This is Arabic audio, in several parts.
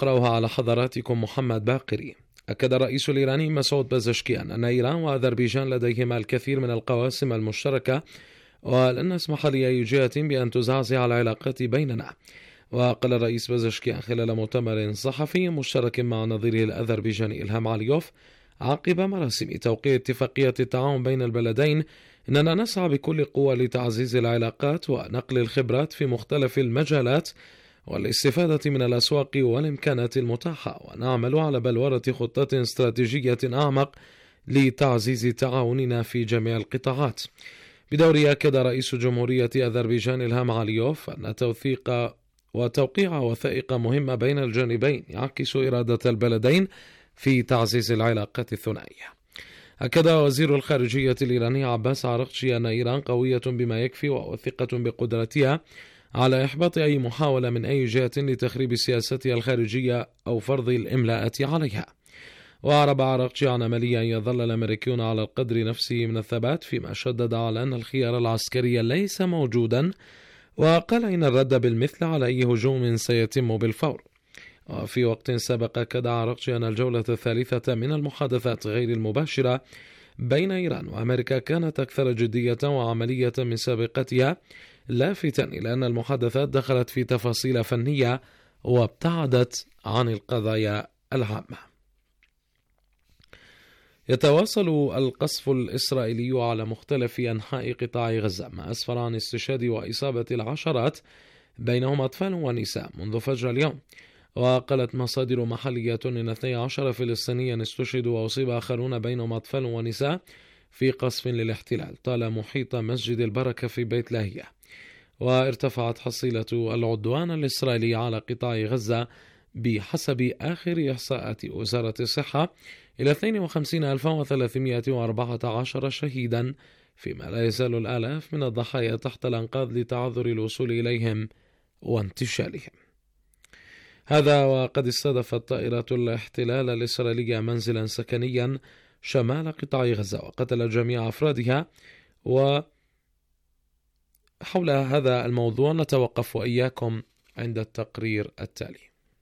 أقرأها على حضراتكم محمد باقري. أكد الرئيس الإيراني مسعود بزشكيان أن إيران وأذربيجان لديهما الكثير من القواسم المشتركة، ولن نسمح لأي جهة بأن تزعزع العلاقات بيننا. وقال الرئيس بزشكيان خلال مؤتمر صحفي مشترك مع نظيره الأذربيجاني إلهام عليوف عقب مراسم توقيع اتفاقية التعاون بين البلدين إننا نسعى بكل قوة لتعزيز العلاقات ونقل الخبرات في مختلف المجالات والاستفادة من الأسواق والإمكانات المتاحة، ونعمل على بلورة خطة استراتيجية أعمق لتعزيز تعاوننا في جميع القطاعات. بدوره أكد رئيس جمهورية أذربيجان إلهام عليوف أن توقيع وثائق مهمة بين الجانبين يعكس إرادة البلدين في تعزيز العلاقات الثنائية. أكد وزير الخارجية الإيراني عباس عراقچي أن إيران قوية بما يكفي وواثقة بقدرتها على إحباط أي محاولة من أي جهة لتخريب سياستها الخارجية أو فرض الإملاءات عليها. وأعرب عراقچي عن أملية أن يظل الأمريكيون على القدر نفسه من الثبات، فيما شدد على أن الخيار العسكري ليس موجودا، وقال إن الرد بالمثل على أي هجوم سيتم بالفور. وفي وقت سبق أكد عراقچي أن الجولة الثالثة من المحادثات غير المباشرة بين إيران وأمريكا كانت أكثر جدية وعملية من سابقتها، لافتا إلى أن المحادثات دخلت في تفاصيل فنية وابتعدت عن القضايا العامة. يتواصل القصف الإسرائيلي على مختلف أنحاء قطاع غزة، ما أسفر عن استشهاد وإصابة العشرات بينهم أطفال ونساء منذ فجر اليوم. وقالت مصادر محلية أن 12 فلسطينيا استشهدوا وأصيب آخرون بينهم أطفال ونساء في قصف للاحتلال طال محيط مسجد البركة في بيت لاهية. وارتفعت حصيلة العدوان الإسرائيلي على قطاع غزة بحسب آخر إحصاءات وزارة الصحة إلى 52,314 شهيدا، فيما لا يزال الآلاف من الضحايا تحت الأنقاض لتعذر الوصول إليهم وانتشالهم. هذا وقد استهدفت طائرات الاحتلال الإسرائيلية منزلا سكنيا شمال قطاع غزة وقتل جميع أفرادها. وحول هذا الموضوع نتوقف وإياكم عند التقرير التالي.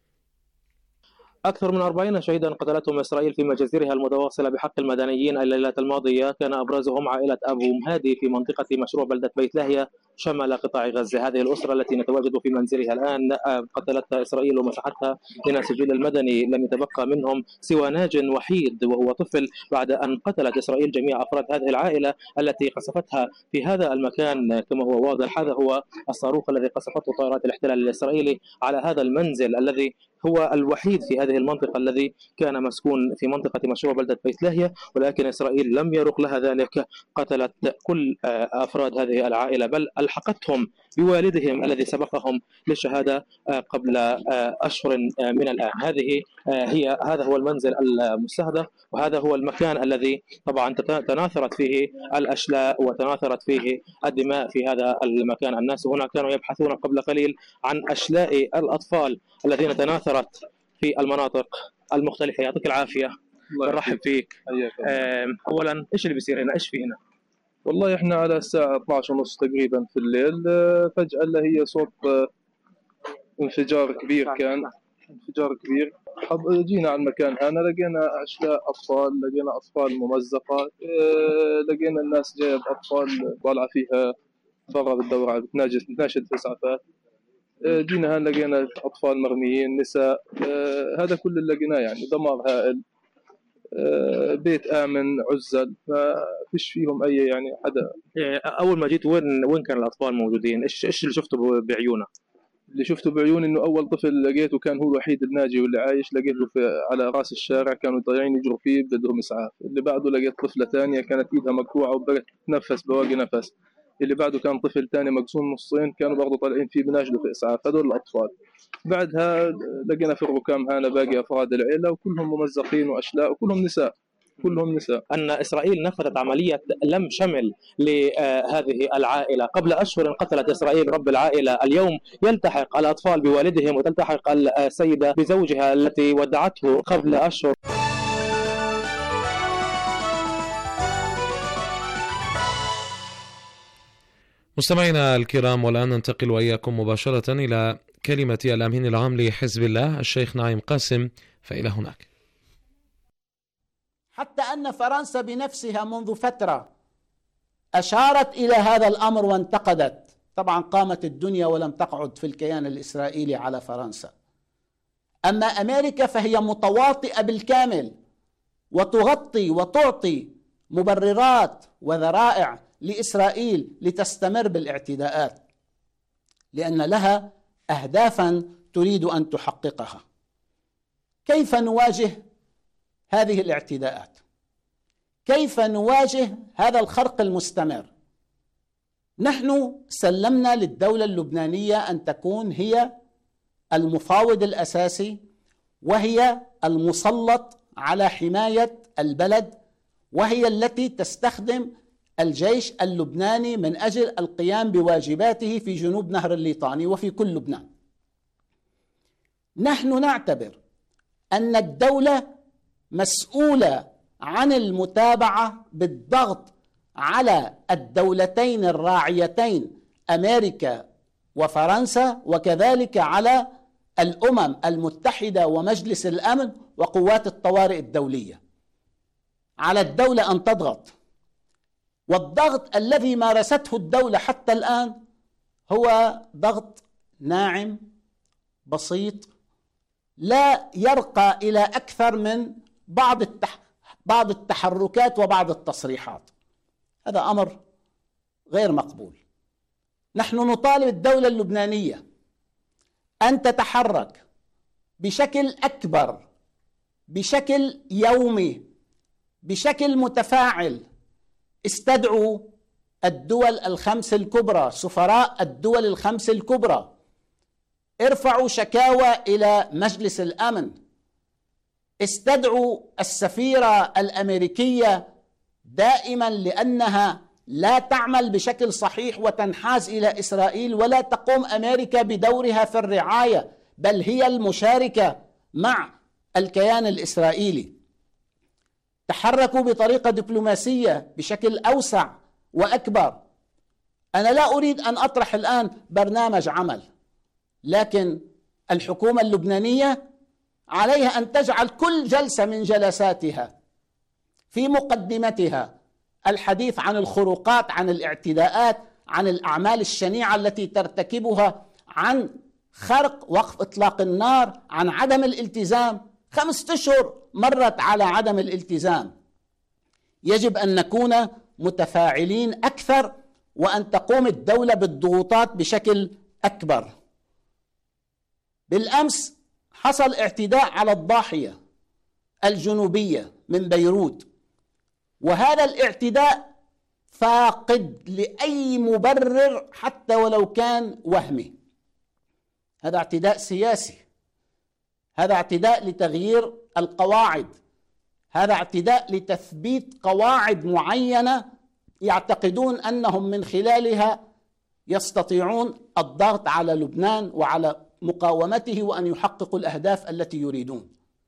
أكثر من 40 شهيدا قتلتهم إسرائيل في مجازرها المتواصلة بحق المدنيين الليلة الماضية، كان أبرزهم عائلة أبو مهادي في منطقة مشروع بلدة بيت لاهية شمال قطاع غزة. هذه الأسرة التي نتواجد في منزلها الآن قتلتها إسرائيل ومسحتها من السجل المدني، لم يتبقى منهم سوى ناج وحيد وهو طفل، بعد أن قتلت إسرائيل جميع أفراد هذه العائلة التي قصفتها في هذا المكان. كما هو واضح، هذا هو الصاروخ الذي قصفته طائرات الاحتلال الإسرائيلي على هذا المنزل الذي هو الوحيد في هذه المنطقة الذي كان مسكون في منطقة مشروع بلدة بيت لاهية، ولكن إسرائيل لم يرق لها ذلك، قتلت كل أفراد هذه العائلة، بل ألحقتهم بوالدهم الذي سبقهم للشهادة قبل أشهر من الآن. هذا هو المنزل المستهدف، وهذا هو المكان الذي طبعا تناثرت فيه الأشلاء وتناثرت فيه الدماء في هذا المكان. الناس هنا كانوا يبحثون قبل قليل عن أشلاء الأطفال الذين تناثرت في المناطق المختلفة. يعطيك العافية، نرحب فيك. أولا إيش اللي بيصير هنا؟ إيش في هنا؟ والله إحنا على الساعة 12:30 تقريبا في الليل فجأة هي صوت انفجار كبير، كان انفجار كبير. جينا على المكان هنا لقينا أشلاء أطفال، لقينا أطفال ممزقة، لقينا الناس جايب أطفال طالعة فيها برا بالدورة بتناشد في إسعافات. جينا هنا لقينا أطفال مرميين، نساء، هذا كل اللي لقيناه، يعني دمار هائل. بيت آمن عزل، ما فيش فيهم أي يعني حدا. أول ما جيت وين كان الأطفال موجودين؟ إيش اللي شفته بعيونه؟ اللي شفته بعيوني إنه أول طفل لقيته كان هو الوحيد الناجي واللي عايش، لقيته على رأس الشارع، كانوا ضايعين يجروا فيه بدهم إسعاف. اللي بعده لقيت طفلة ثانية كانت إيدها مقطوعة وبدأت تتنفس بواقي نفس. اللي بعده كان طفل ثاني مقسوم نصين، كانوا برضه طالعين فيه بناجلوا في إسعاف. هذول الأطفال. بعدها لقينا في الركام هنا باقي أفراد العيلة وكلهم ممزقين وأشلاء وكلهم نساء. أن إسرائيل نفذت عملية لم شمل لهذه العائلة. قبل أشهر قتلت إسرائيل رب العائلة، اليوم يلتحق الأطفال بوالدهم وتلتحق السيدة بزوجها التي ودعته قبل أشهر. مستمعينا الكرام، والآن ننتقل وإياكم مباشرة إلى كلمة الأمين العام لحزب الله الشيخ نعيم قاسم، فإلى هناك. حتى أن فرنسا بنفسها منذ فترة أشارت إلى هذا الأمر وانتقدت. طبعا قامت الدنيا ولم تقعد في الكيان الإسرائيلي على فرنسا. أما أمريكا فهي متواطئة بالكامل وتغطي وتعطي مبررات وذرائع لإسرائيل لتستمر بالاعتداءات، لأن لها أهدافا تريد أن تحققها. كيف نواجه هذه الاعتداءات؟ كيف نواجه هذا الخرق المستمر؟ نحن سلمنا للدولة اللبنانية أن تكون هي المفاوض الأساسي وهي المسلط على حماية البلد، وهي التي تستخدم الجيش اللبناني من أجل القيام بواجباته في جنوب نهر الليطاني وفي كل لبنان. نحن نعتبر أن الدولة مسؤولة عن المتابعة بالضغط على الدولتين الراعيتين أمريكا وفرنسا، وكذلك على الأمم المتحدة ومجلس الأمن وقوات الطوارئ الدولية. على الدولة أن تضغط، والضغط الذي مارسته الدولة حتى الآن هو ضغط ناعم بسيط، لا يرقى إلى أكثر من بعض التحركات وبعض التصريحات. هذا أمر غير مقبول. نحن نطالب الدولة اللبنانية أن تتحرك بشكل أكبر، بشكل يومي، بشكل متفاعل. استدعوا الدول الخمس الكبرى، سفراء الدول الخمس الكبرى، ارفعوا شكاوى إلى مجلس الأمن، استدعوا السفيرة الأمريكية دائما لأنها لا تعمل بشكل صحيح وتنحاز إلى إسرائيل، ولا تقوم أمريكا بدورها في الرعاية، بل هي المشاركة مع الكيان الإسرائيلي. تحركوا بطريقة دبلوماسية بشكل أوسع وأكبر. أنا لا أريد أن أطرح الآن برنامج عمل، لكن الحكومة اللبنانية عليها أن تجعل كل جلسة من جلساتها في مقدمتها الحديث عن الخروقات، عن الاعتداءات، عن الأعمال الشنيعة التي ترتكبها، عن خرق وقف إطلاق النار، عن عدم الالتزام. 5 أشهر مرت على عدم الالتزام. يجب أن نكون متفاعلين أكثر، وأن تقوم الدولة بالضغوطات بشكل أكبر. بالأمس حصل اعتداء على الضاحية الجنوبية من بيروت، وهذا الاعتداء فاقد لأي مبرر حتى ولو كان وهمي. هذا اعتداء سياسي، هذا اعتداء لتغيير القواعد، هذا اعتداء لتثبيت قواعد معينة يعتقدون أنهم من خلالها يستطيعون الضغط على لبنان وعلى مقاومته وأن يحققوا الأهداف التي يريدون.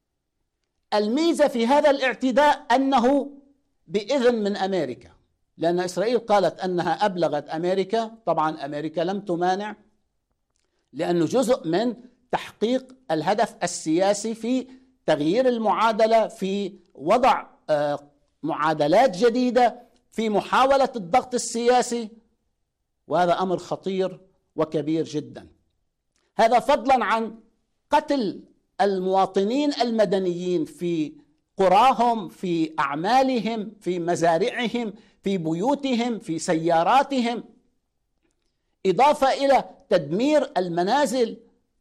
الميزة في هذا الاعتداء أنه بإذن من أمريكا، لأن إسرائيل قالت أنها أبلغت أمريكا. طبعا أمريكا لم تمانع، لأنه جزء من تحقيق الهدف السياسي في تغيير المعادلة، في وضع معادلات جديدة، في محاولة الضغط السياسي، وهذا أمر خطير وكبير جدا. هذا فضلا عن قتل المواطنين المدنيين في قراهم، في أعمالهم، في مزارعهم، في بيوتهم، في سياراتهم، إضافة إلى تدمير المنازل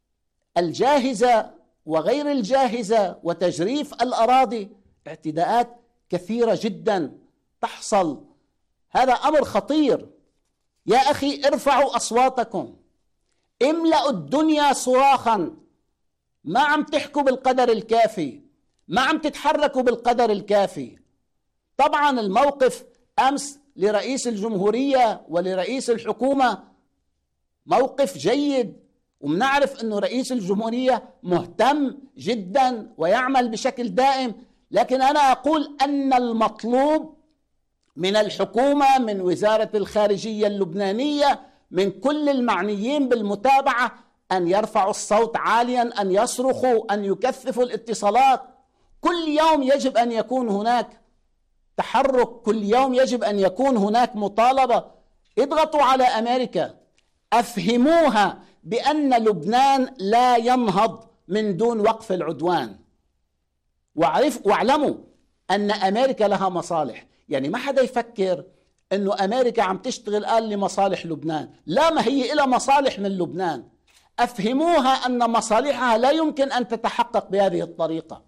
الجاهزة وغير الجاهزة وتجريف الأراضي. اعتداءات كثيرة جدا تحصل. هذا أمر خطير. يا أخي ارفعوا أصواتكم، املأوا الدنيا صراخا. ما عم تحكوا بالقدر الكافي، ما عم تتحركوا بالقدر الكافي. طبعا الموقف أمس لرئيس الجمهورية ولرئيس الحكومة موقف جيد، ومنعرف أنه رئيس الجمهورية مهتم جدا ويعمل بشكل دائم، لكن أنا أقول أن المطلوب من الحكومة، من وزارة الخارجية اللبنانية، من كل المعنيين بالمتابعة، أن يرفعوا الصوت عاليا، أن يصرخوا، أن يكثفوا الاتصالات. كل يوم يجب أن يكون هناك تحرك، كل يوم يجب أن يكون هناك مطالبة. اضغطوا على أمريكا، أفهموها بأن لبنان لا ينهض من دون وقف العدوان، واعلموا أن أمريكا لها مصالح. يعني ما حدا يفكر أنه أمريكا عم تشتغل قال لمصالح لبنان، لا، ما هي إلى مصالح من لبنان. أفهموها أن مصالحها لا يمكن أن تتحقق بهذه الطريقة.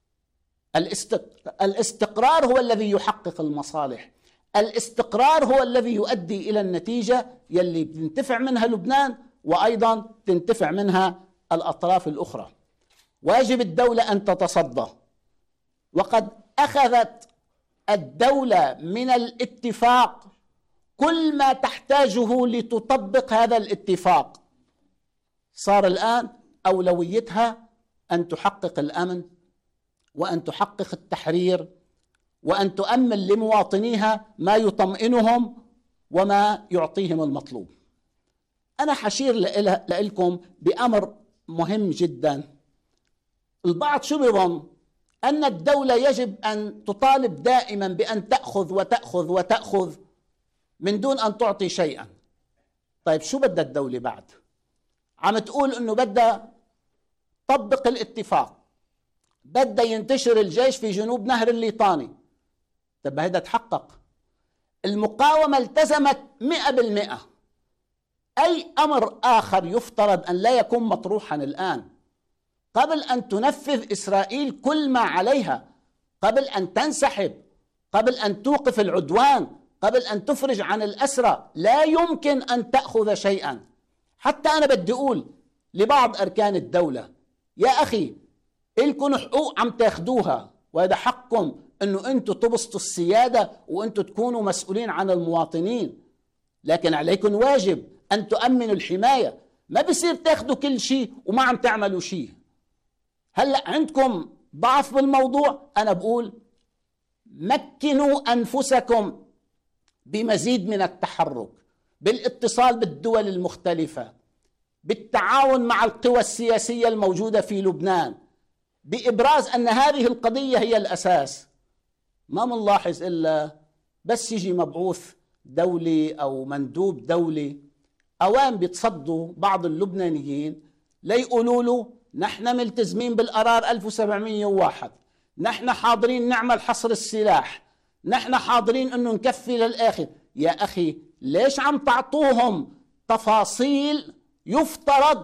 الاستقرار هو الذي يحقق المصالح، الاستقرار هو الذي يؤدي إلى النتيجة يلي تنتفع منها لبنان وأيضا تنتفع منها الأطراف الأخرى. واجب الدولة أن تتصدى، وقد أخذت الدولة من الاتفاق كل ما تحتاجه لتطبق هذا الاتفاق. صار الآن أولويتها أن تحقق الأمن، وأن تحقق التحرير، وأن تؤمن لمواطنيها ما يطمئنهم وما يعطيهم المطلوب. أنا حشير لكم بأمر مهم جدا. البعض شو بيظن؟ أن الدولة يجب أن تطالب دائما بأن تأخذ وتأخذ وتأخذ من دون أن تعطي شيئا. طيب شو بدها الدولة بعد؟ عم تقول أنه بدها تطبق الاتفاق، بدها ينتشر الجيش في جنوب نهر الليطاني. طيب هذا تحقق، المقاومة التزمت 100%. أي أمر آخر يفترض أن لا يكون مطروحا الآن قبل أن تنفذ إسرائيل كل ما عليها، قبل أن تنسحب، قبل أن توقف العدوان، قبل أن تفرج عن الأسرى، لا يمكن أن تأخذ شيئا. حتى أنا بدي أقول لبعض أركان الدولة، يا أخي إلكم حقوق عم تاخدوها، وهذا حقكم أنه أنتم تبسطوا السيادة وأنتم تكونوا مسؤولين عن المواطنين، لكن عليكم واجب أن تؤمنوا الحماية. ما بصير تاخدوا كل شيء وما عم تعملوا شيء. هلأ عندكم ضعف بالموضوع، أنا بقول مكنوا أنفسكم بمزيد من التحرك، بالاتصال بالدول المختلفة، بالتعاون مع القوى السياسية الموجودة في لبنان، بإبراز أن هذه القضية هي الأساس. ما منلاحظ إلا بس يجي مبعوث دولي أو مندوب دولي، أوان بيتصدوا بعض اللبنانيين ليقولوا له نحن ملتزمين بالقرار 1701، نحن حاضرين نعمل حصر السلاح، نحن حاضرين أنه نكفي للآخر. يا أخي ليش عم تعطوهم تفاصيل يفترض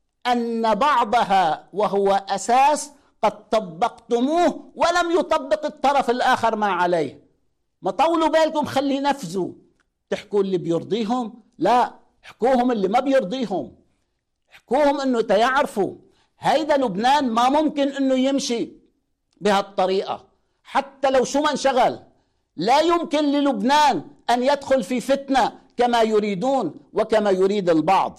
أن بعضها وهو أساس قد طبقتموه ولم يطبق الطرف الآخر ما عليه؟ ما طولوا بالكم، خلي نفذوا. تحكوا اللي بيرضيهم؟ لا، حكوهم اللي ما بيرضيهم، حكوهم أنه تيعرفوا هيدا لبنان ما ممكن أنه يمشي بهالطريقة. حتى لو شو ما انشغل، لا يمكن للبنان أن يدخل في فتنة كما يريدون وكما يريد البعض.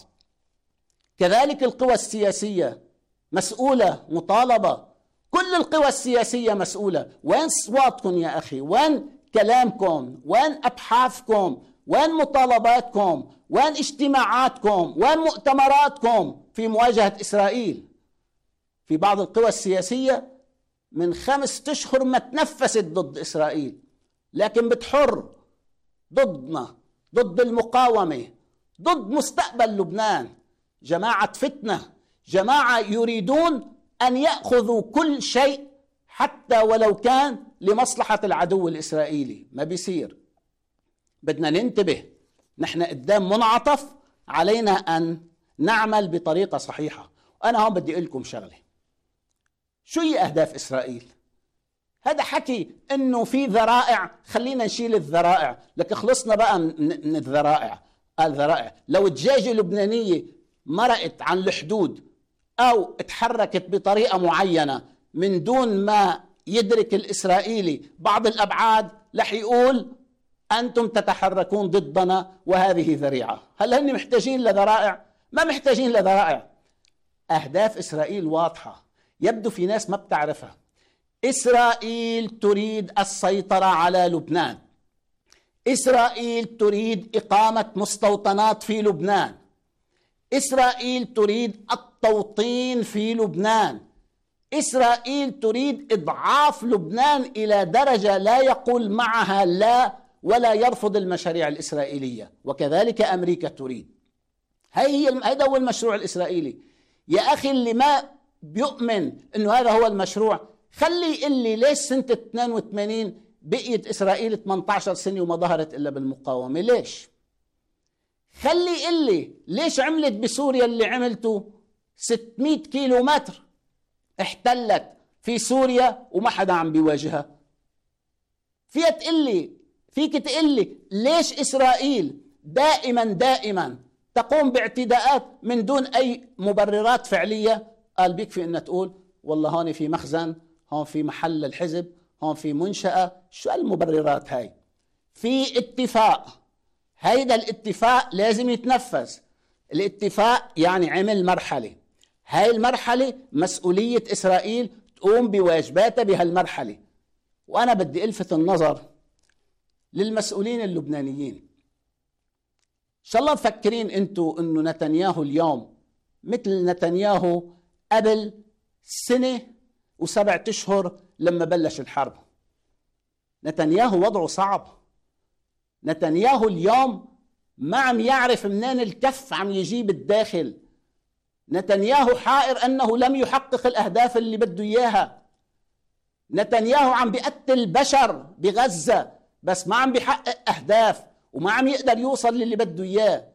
كذلك القوى السياسية مسؤولة، مطالبة، كل القوى السياسية مسؤولة. وين صواتكم يا أخي؟ وين كلامكم؟ وين أبحاثكم؟ وين مطالباتكم؟ وين اجتماعاتكم؟ وين مؤتمراتكم في مواجهة إسرائيل؟ في بعض القوى السياسية من 5 أشهر ما تنفست ضد إسرائيل، لكن بتحر ضدنا، ضد المقاومة، ضد مستقبل لبنان. جماعة فتنة، جماعة يريدون أن يأخذوا كل شيء حتى ولو كان لمصلحة العدو الإسرائيلي. ما بيصير، بدنا ننتبه، نحن قدام منعطف، علينا أن نعمل بطريقة صحيحة. أنا هون بدي أقول لكم شغلة، شو هي أهداف إسرائيل؟ هذا حكي إنه في ذرائع، خلينا نشيل الذرائع، لك خلصنا بقى من الذرائع. الذرائع لو الدجاجة اللبنانية مرقت عن الحدود أو اتحركت بطريقة معينة من دون ما يدرك الإسرائيلي بعض الأبعاد، رح يقول أنتم تتحركون ضدنا وهذه ذريعة. هل هن محتاجين لذرائع؟ ما محتاجين لذرائع. أهداف إسرائيل واضحة، يبدو في ناس ما بتعرفها. إسرائيل تريد السيطرة على لبنان، إسرائيل تريد إقامة مستوطنات في لبنان، إسرائيل تريد التوطين في لبنان. إسرائيل تريد إضعاف لبنان إلى درجة لا يقول معها لا ولا يرفض المشاريع الإسرائيلية، وكذلك أمريكا تريد. هذا هو المشروع الإسرائيلي. يا أخي اللي ما بيؤمن أنه هذا هو المشروع خلي يقول لي ليش سنة 82 بقيت إسرائيل 18 سنة وما ظهرت إلا بالمقاومة؟ ليش؟ خلي يقول لي ليش عملت بسوريا اللي عملته 600 كيلو متر احتلت في سوريا وما حدا عم بيواجهها؟ فيك تقول لي ليش إسرائيل دائما تقوم باعتداءات من دون أي مبررات فعلية؟ قال بيكفي أن تقول والله هون في مخزن، هون في محل الحزب، هون في منشأة. شو المبررات هاي؟ في اتفاق، هيدا الاتفاق لازم يتنفذ. الاتفاق يعني عمل مرحلة، هاي المرحلة مسؤولية إسرائيل تقوم بواجباتها بهالمرحلة. وأنا بدي ألفت النظر للمسؤولين اللبنانيين. إن شاء الله مفكرين أنتوا أنه نتنياهو اليوم مثل نتنياهو قبل 1 و7 أشهر لما بلش الحرب. نتنياهو وضعه صعب. نتنياهو اليوم ما عم يعرف منين الكف عم يجيب الداخل. نتنياهو حائر أنه لم يحقق الأهداف اللي بده إياها. نتنياهو عم بيقتل بشر بغزة بس ما عم بيحقق أهداف وما عم يقدر يوصل للي بده إياه.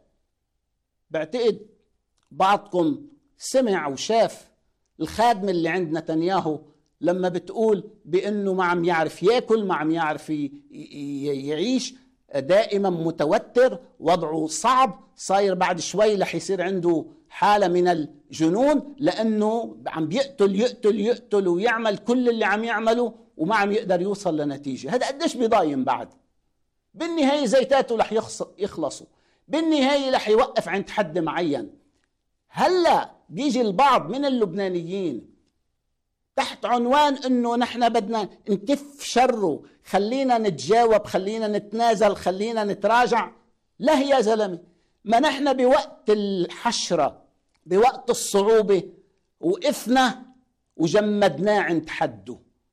بعتقد بعضكم سمع وشاف الخادمة اللي عند نتنياهو لما بتقول بأنه ما عم يعرف يأكل، ما عم يعرف يعيش، دائما متوتر، وضعه صعب، صاير بعد شوي رح يصير عنده حالة من الجنون لأنه عم يقتل ويعمل كل اللي عم يعمله وما عم يقدر يوصل لنتيجة. هذا قديش بيضايم بعد. بالنهاية زيتاته رح يخلصوا، بالنهاية رح يوقف عند حد معين. هلأ بيجي البعض من اللبنانيين تحت عنوان انه نحن بدنا نكف شره، خلينا نتجاوب، خلينا نتنازل، خلينا نتراجع. لا يا زلمة، ما نحن بوقت الحشرة بوقت الصعوبة وقفنا وجمدناه عند حده.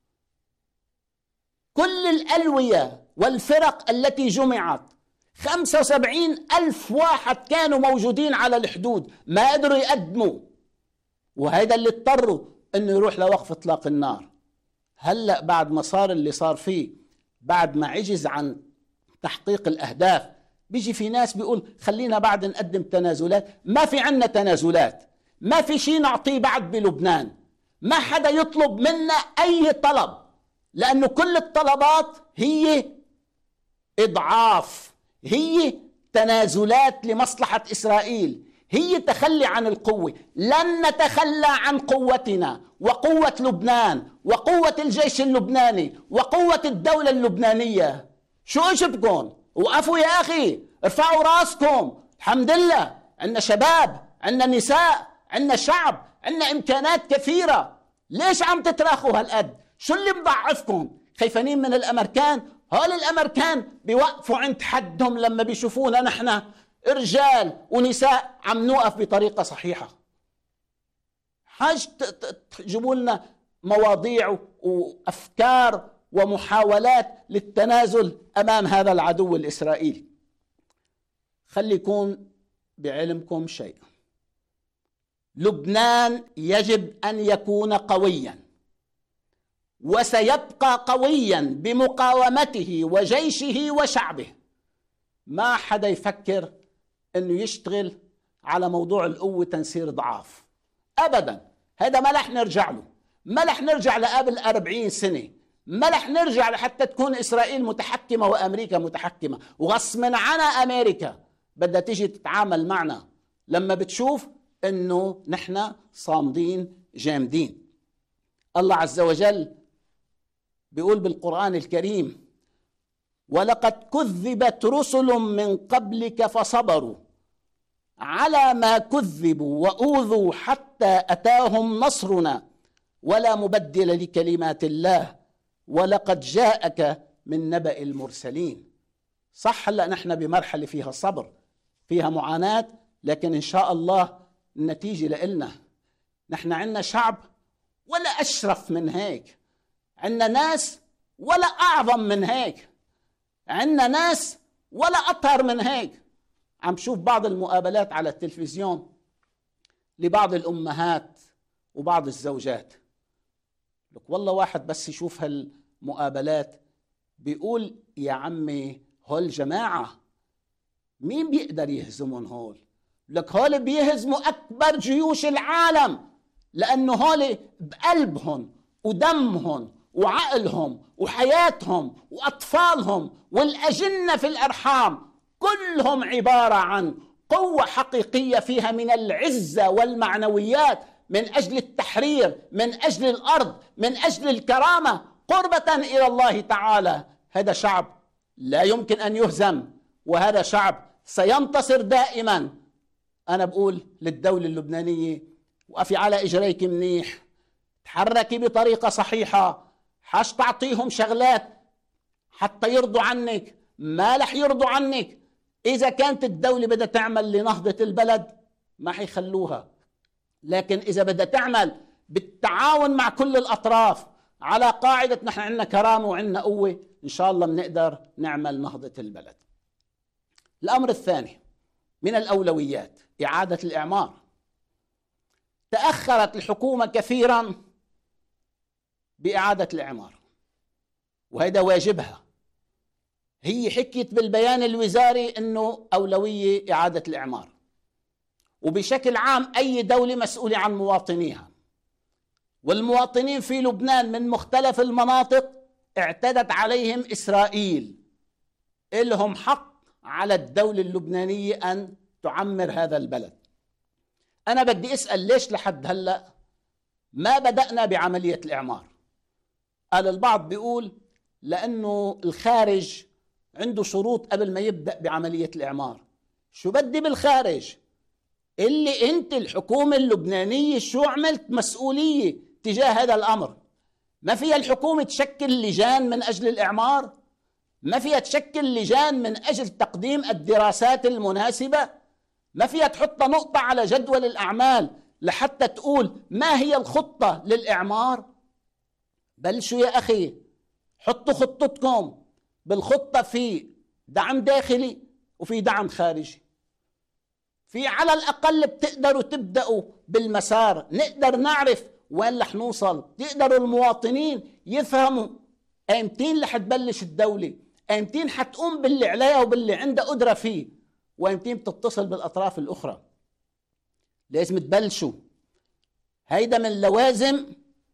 كل الألوية والفرق التي جمعت 75,000 واحد كانوا موجودين على الحدود ما قدروا يقدموا، وهذا اللي اضطروا انه يروح لوقف اطلاق النار. هلأ بعد ما صار اللي صار فيه، بعد ما عجز عن تحقيق الأهداف، بيجي في ناس بيقول خلينا بعد نقدم تنازلات. ما في عنا تنازلات، ما في شيء نعطيه بعد بلبنان. ما حدا يطلب منا أي طلب، لأنه كل الطلبات هي إضعاف، هي تنازلات لمصلحة إسرائيل، هي تخلي عن القوة. لن نتخلى عن قوتنا وقوة لبنان وقوة الجيش اللبناني وقوة الدولة اللبنانية. شو عجبكم؟ وقفوا يا أخي، ارفعوا راسكم. الحمد لله عندنا شباب، عندنا نساء، عندنا شعب، عندنا إمكانات كثيرة. ليش عم تتراخوا هالقد؟ شو اللي مضعفكم؟ خايفين من الأمريكان؟ هول الأمريكان بيوقفوا عند حدهم لما بيشوفونا نحن رجال ونساء عم نوقف بطريقة صحيحة. حاج تجيبوا لنا مواضيع وأفكار ومحاولات للتنازل أمام هذا العدو الإسرائيلي. خلي يكون بعلمكم شيء، لبنان يجب أن يكون قويا، وسيبقى قويا بمقاومته وجيشه وشعبه. ما حدا يفكر أنه يشتغل على موضوع القوة تنسير ضعاف أبدا. هذا ما رح نرجع له، ما رح نرجع لقبل 40 سنة، ما رح نرجع لحتى تكون إسرائيل متحكمة وأمريكا متحكمة. وغصب عنا أمريكا بدها تيجي تتعامل معنا لما بتشوف أنه نحن صامدين جامدين. الله عز وجل بيقول بالقرآن الكريم: ولقد كذبت رسل من قبلك فصبروا على ما كذبوا وأوذوا حتى أتاهم نصرنا ولا مبدل لكلمات الله ولقد جاءك من نبأ المرسلين. صح، هلا نحن بمرحلة فيها صبر، فيها معاناة، لكن إن شاء الله النتيجة لإلنا. نحن عندنا شعب ولا أشرف من هيك، عندنا ناس ولا أعظم من هيك، عندنا ناس ولا أطهر من هيك. عم شوف بعض المقابلات على التلفزيون لبعض الأمهات وبعض الزوجات، لك والله واحد بس يشوف هالمقابلات بيقول يا عمي هول جماعة مين بيقدر يهزمون هول؟ لك هول بيهزموا أكبر جيوش العالم، لأنه هول بقلبهم ودمهم وعقلهم وحياتهم وأطفالهم والأجنة في الأرحام كلهم عبارة عن قوة حقيقية فيها من العزة والمعنويات، من أجل التحرير، من أجل الأرض، من أجل الكرامة، قربة إلى الله تعالى. هذا شعب لا يمكن أن يهزم، وهذا شعب سينتصر دائما. أنا بقول للدولة اللبنانية وقفي على إجريك منيح، تحركي بطريقة صحيحة، حاش تعطيهم شغلات حتى يرضوا عنك، ما رح يرضوا عنك. إذا كانت الدولة بدها تعمل لنهضة البلد ما حيخلوها، لكن إذا بدها تعمل بالتعاون مع كل الأطراف على قاعدة نحن عندنا كرامة وعندنا قوة، إن شاء الله بنقدر نعمل نهضة البلد. الأمر الثاني من الأولويات إعادة الإعمار. تأخرت الحكومة كثيرا بإعادة الإعمار، وهذا واجبها. هي حكيت بالبيان الوزاري أنه أولوية إعادة الإعمار، وبشكل عام أي دولة مسؤولة عن مواطنيها، والمواطنين في لبنان من مختلف المناطق اعتدت عليهم إسرائيل، إلهم حق على الدولة اللبنانية أن تعمر هذا البلد. أنا بدي أسأل ليش لحد هلأ ما بدأنا بعملية الإعمار؟ قال البعض بيقول لأنه الخارج عنده شروط قبل ما يبدأ بعملية الإعمار. شو بدي بالخارج؟ اللي أنت الحكومة اللبنانية شو عملت مسؤولية تجاه هذا الأمر؟ ما فيها الحكومة تشكل لجان من أجل الإعمار؟ ما فيها تشكل لجان من أجل تقديم الدراسات المناسبة؟ ما فيها تحط نقطة على جدول الأعمال لحتى تقول ما هي الخطة للإعمار؟ بلشوا يا أخي، حطوا خطتكم. بالخطة في دعم داخلي وفي دعم خارجي. في على الأقل بتقدروا تبدأوا بالمسار، نقدر نعرف وين رح نوصل، تقدروا المواطنين يفهموا ايمتين رح تبلش الدولة، ايمتين حتقوم باللي عليها وباللي عندها قدرة فيه، وايمتين بتتصل بالأطراف الأخرى. لازم تبلشوا. هيدا من لوازم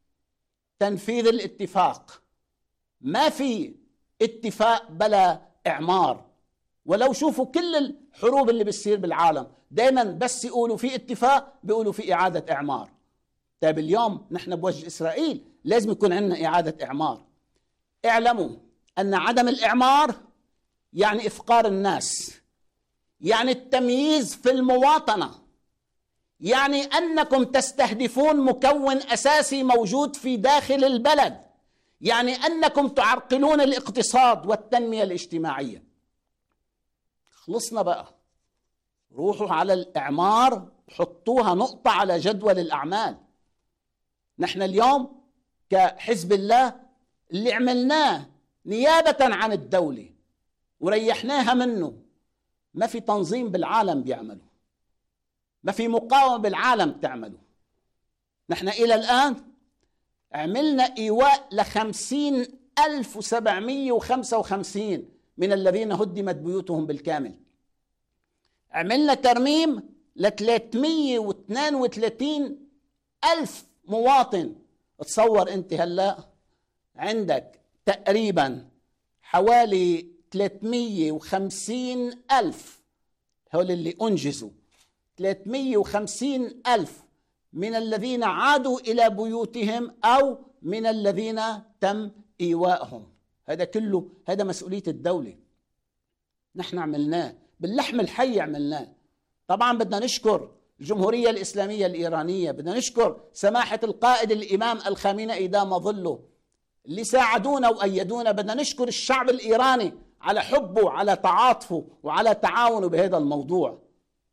تنفيذ الاتفاق. ما في اتفاق بلا إعمار. ولو شوفوا كل الحروب اللي بتصير بالعالم دائما بس يقولوا في اتفاق بيقولوا في إعادة إعمار. طيب اليوم نحن بوجه إسرائيل لازم يكون عندنا إعادة إعمار. اعلموا أن عدم الإعمار يعني إفقار الناس، يعني التمييز في المواطنة، يعني أنكم تستهدفون مكون أساسي موجود في داخل البلد، يعني أنكم تعرقلون الاقتصاد والتنمية الاجتماعية. خلصنا بقى، روحوا على الإعمار، حطوها نقطة على جدول الأعمال. نحن اليوم كحزب الله اللي عملناه نيابة عن الدولة وريحناها منه، ما في تنظيم بالعالم بيعمله، ما في مقاومة بالعالم تعمله. نحن إلى الآن عملنا إيواء ل50,755 من الذين هدمت بيوتهم بالكامل. عملنا ترميم ل332,000 مواطن. تصور أنت هلأ عندك تقريبا حوالي 350,000 هول اللي أنجزوا، 350,000 من الذين عادوا إلى بيوتهم أو من الذين تم إيوائهم. هذا كله هذا مسؤولية الدولة. نحن عملناه باللحم الحي، عملناه. طبعا بدنا نشكر الجمهورية الإسلامية الإيرانية، بدنا نشكر سماحة القائد الإمام الخامنئي دام ظله اللي ساعدونا وأيدونا. بدنا نشكر الشعب الإيراني على حبه، على تعاطفه وعلى تعاونه بهذا الموضوع.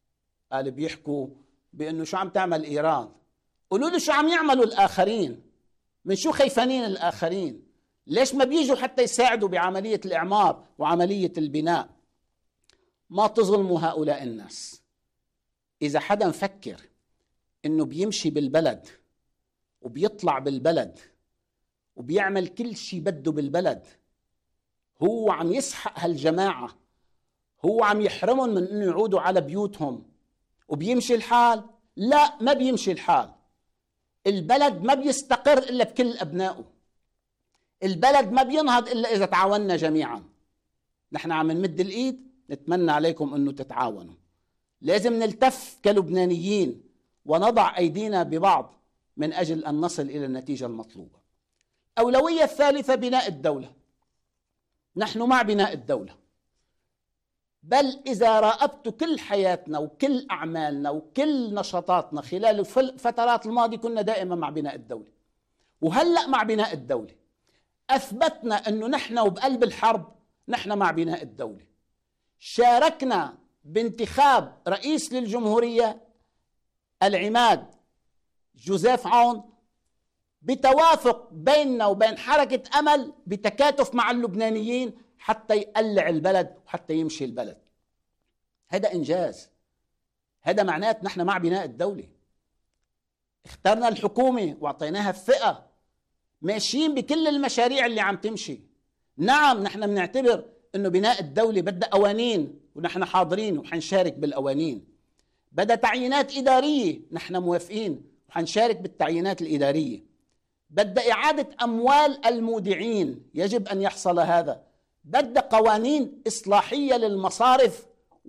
قال بيحكوا بأنه شو عم تعمل إيران. قولوا له شو عم يعملوا الآخرين، من شو خيفانين الآخرين؟ ليش ما بيجوا حتى يساعدوا بعملية الإعمار وعملية البناء؟ ما تظلموا هؤلاء الناس. إذا حدا مفكر إنه بيمشي بالبلد وبيطلع بالبلد وبيعمل كل شيء بده بالبلد، هو عم يسحق هالجماعة، هو عم يحرمهم من إنه يعودوا على بيوتهم وبيمشي الحال. لا، ما بيمشي الحال. البلد ما بيستقر إلا بكل أبنائه. البلد ما بينهض إلا إذا تعاوننا جميعا. نحن عم نمد الإيد، نتمنى عليكم أنه تتعاونوا. لازم نلتف كلبنانيين ونضع أيدينا ببعض من أجل أن نصل إلى النتيجة المطلوبة. أولوية الثالثة بناء الدولة. نحن مع بناء الدولة، بل إذا راقبت كل حياتنا وكل أعمالنا وكل نشاطاتنا خلال الفترات الماضية كنا دائما مع بناء الدولة، وهلأ مع بناء الدولة. أثبتنا أنه نحن وبقلب الحرب نحن مع بناء الدولة. شاركنا بانتخاب رئيس للجمهورية العماد جوزيف عون بتوافق بيننا وبين حركة أمل، بتكاتف مع اللبنانيين حتى يقلع البلد وحتى يمشي البلد. هذا إنجاز، هذا معناه نحن مع بناء الدولة. اخترنا الحكومة واعطيناها الثقة، ماشيين بكل المشاريع اللي عم تمشي. نعم، نحن بنعتبر انه بناء الدولة بدها قوانين ونحن حاضرين وحنشارك بالقوانين. بدها تعيينات إدارية، نحن موافقين وحنشارك بالتعيينات الإدارية. بدها إعادة أموال المودعين، يجب أن يحصل هذا. بدها قوانين إصلاحية للمصارف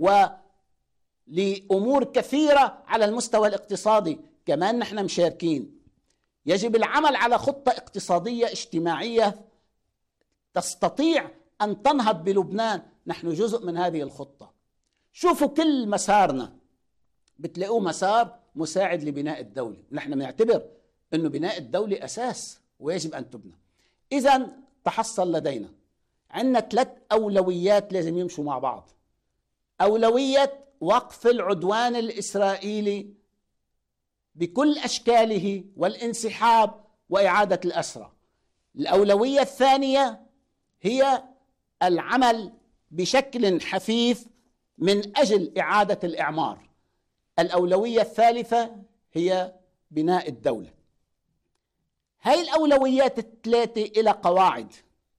ولأمور كثيرة على المستوى الاقتصادي، كمان نحن مشاركين. يجب العمل على خطة اقتصادية اجتماعية تستطيع أن تنهض بلبنان، نحن جزء من هذه الخطة. شوفوا كل مسارنا بتلاقوه مسار مساعد لبناء الدولة. نحن نعتبر أنه بناء الدولة أساس ويجب أن تبنى. إذن تحصل لدينا عندنا 3 أولويات لازم يمشوا مع بعض. أولوية وقف العدوان الإسرائيلي بكل أشكاله والانسحاب وإعادة الأسرى. الأولوية الثانية هي العمل بشكل حثيث من أجل إعادة الإعمار. الأولوية الثالثة هي بناء الدولة. هاي الأولويات الثلاثة إلى قواعد.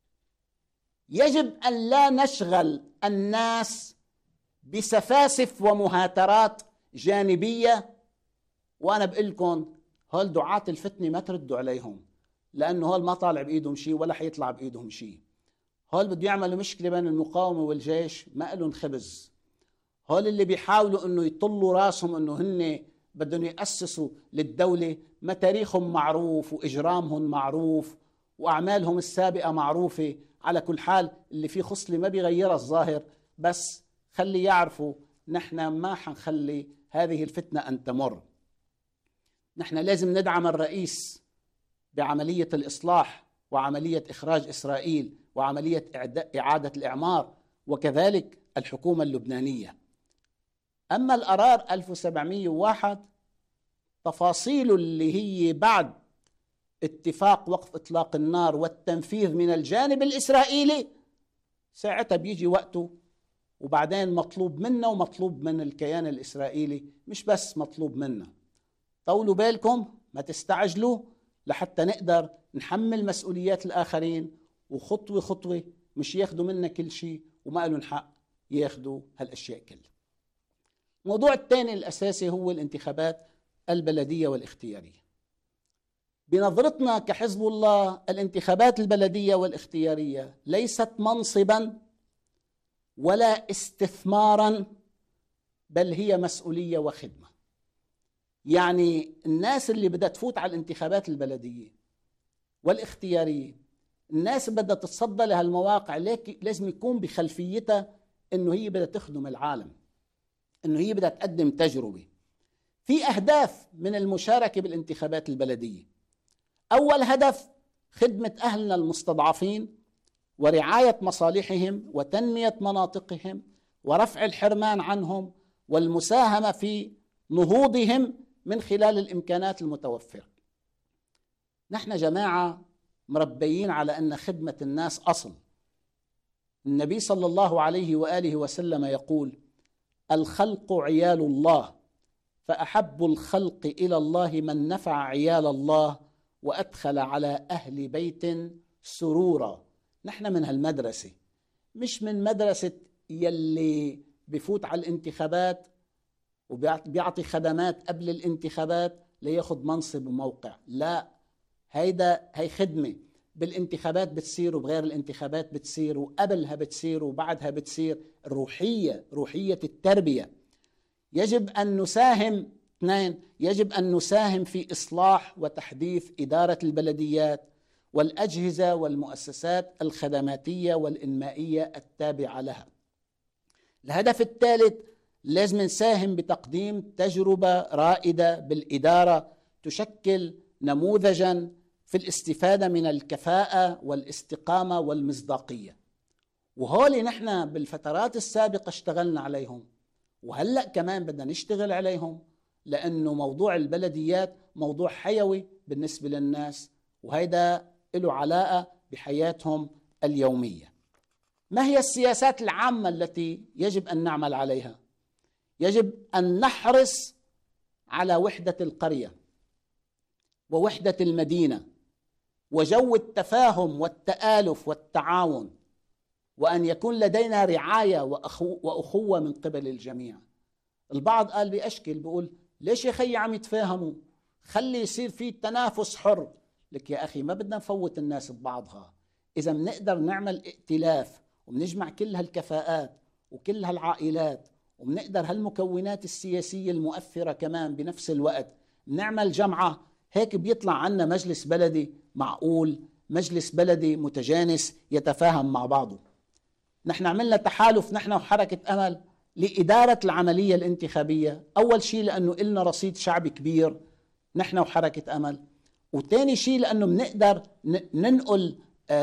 يجب أن لا نشغل الناس بسفاسف ومهاترات جانبية. وأنا بقول لكم هول دعاة الفتنة ما تردوا عليهم، لأنه هول ما طالع بإيدهم شيء ولا حيطلع بإيدهم شيء. هول بده يعملوا مشكلة بين المقاومة والجيش، ما لهم خبز. هول اللي بيحاولوا أنه يطلوا راسهم أنه هن بدهم يأسسوا للدولة، ما تاريخهم معروف وإجرامهم معروف وأعمالهم السابقة معروفة. على كل حال اللي فيه خصلة ما بيغيرها الظاهر، بس خلي يعرفوا نحن ما حنخلي هذه الفتنة أن تمر. نحن لازم ندعم الرئيس بعملية الإصلاح وعملية إخراج إسرائيل وعملية إعادة الإعمار، وكذلك الحكومة اللبنانية. أما القرار 1701 تفاصيله اللي هي بعد اتفاق وقف إطلاق النار والتنفيذ من الجانب الإسرائيلي، ساعتها بيجي وقته، وبعدين مطلوب منا ومطلوب من الكيان الإسرائيلي، مش بس مطلوب منا. طولوا بالكم، ما تستعجلوا لحتى نقدر نحمل مسؤوليات الآخرين، وخطوة خطوة، مش ياخدوا منا كل شيء وما لهم حق ياخدوا هالأشياء كلها. الموضوع الثاني الأساسي هو الانتخابات البلدية والاختيارية. بنظرتنا كحزب الله الانتخابات البلدية والاختيارية ليست منصبا ولا استثمارا، بل هي مسؤولية وخدمة. يعني الناس اللي بدها تفوت على الانتخابات البلدية والاختيارية، الناس بدها تتصدى لهالمواقع، لازم يكون بخلفيتها انه هي بدها تخدم العالم، انه هي بدها تقدم تجربة. في أهداف من المشاركة بالانتخابات البلدية. أول هدف خدمة أهلنا المستضعفين ورعاية مصالحهم وتنمية مناطقهم ورفع الحرمان عنهم والمساهمة في نهوضهم من خلال الإمكانات المتوفرة. نحن جماعة مربيين على أن خدمة الناس أصل. النبي صلى الله عليه وآله وسلم يقول: الخلق عيال الله، فأحب الخلق إلى الله من نفع عيال الله وأدخل على أهل بيت سرورا. نحن من هالمدرسة، مش من مدرسة يلي بفوت على الانتخابات وبيعطي خدمات قبل الانتخابات ليأخذ منصب وموقع. لا، هي خدمة بالانتخابات بتصير وبغير الانتخابات بتصير وقبلها بتصير وبعدها بتصير. روحية التربية. يجب أن نساهم يجب أن نساهم في إصلاح وتحديث إدارة البلديات والأجهزة والمؤسسات الخدماتية والإنمائية التابعة لها. الهدف الثالث، لازم نساهم بتقديم تجربة رائدة بالإدارة تشكل نموذجاً في الاستفادة من الكفاءة والاستقامة والمصداقية. وهولي نحن بالفترات السابقة اشتغلنا عليهم، وهلأ كمان بدنا نشتغل عليهم، لأنه موضوع البلديات موضوع حيوي بالنسبة للناس، وهيدا له علاقة بحياتهم اليومية. ما هي السياسات العامة التي يجب أن نعمل عليها؟ يجب أن نحرص على وحدة القرية ووحدة المدينة وجو التفاهم والتآلف والتعاون، وأن يكون لدينا رعاية وأخوة من قبل الجميع. البعض قال بأشكل بيقول: ليش يا خي عم يتفاهموا؟ خلي يصير في تنافس حر. لك يا أخي، ما بدنا نفوت الناس ببعضها. إذا بنقدر نعمل ائتلاف وبنجمع كل هالكفاءات وكل هالعائلات وبنقدر هالمكونات السياسية المؤثرة كمان بنفس الوقت، نعمل جمعة، هيك بيطلع عنا مجلس بلدي معقول، مجلس بلدي متجانس يتفاهم مع بعضه. نحن عملنا تحالف نحن وحركة أمل لإدارة العملية الانتخابية. أول شيء لأنه إلنا رصيد شعبي كبير نحن وحركة أمل، وثاني شيء لأنه بنقدر ننقل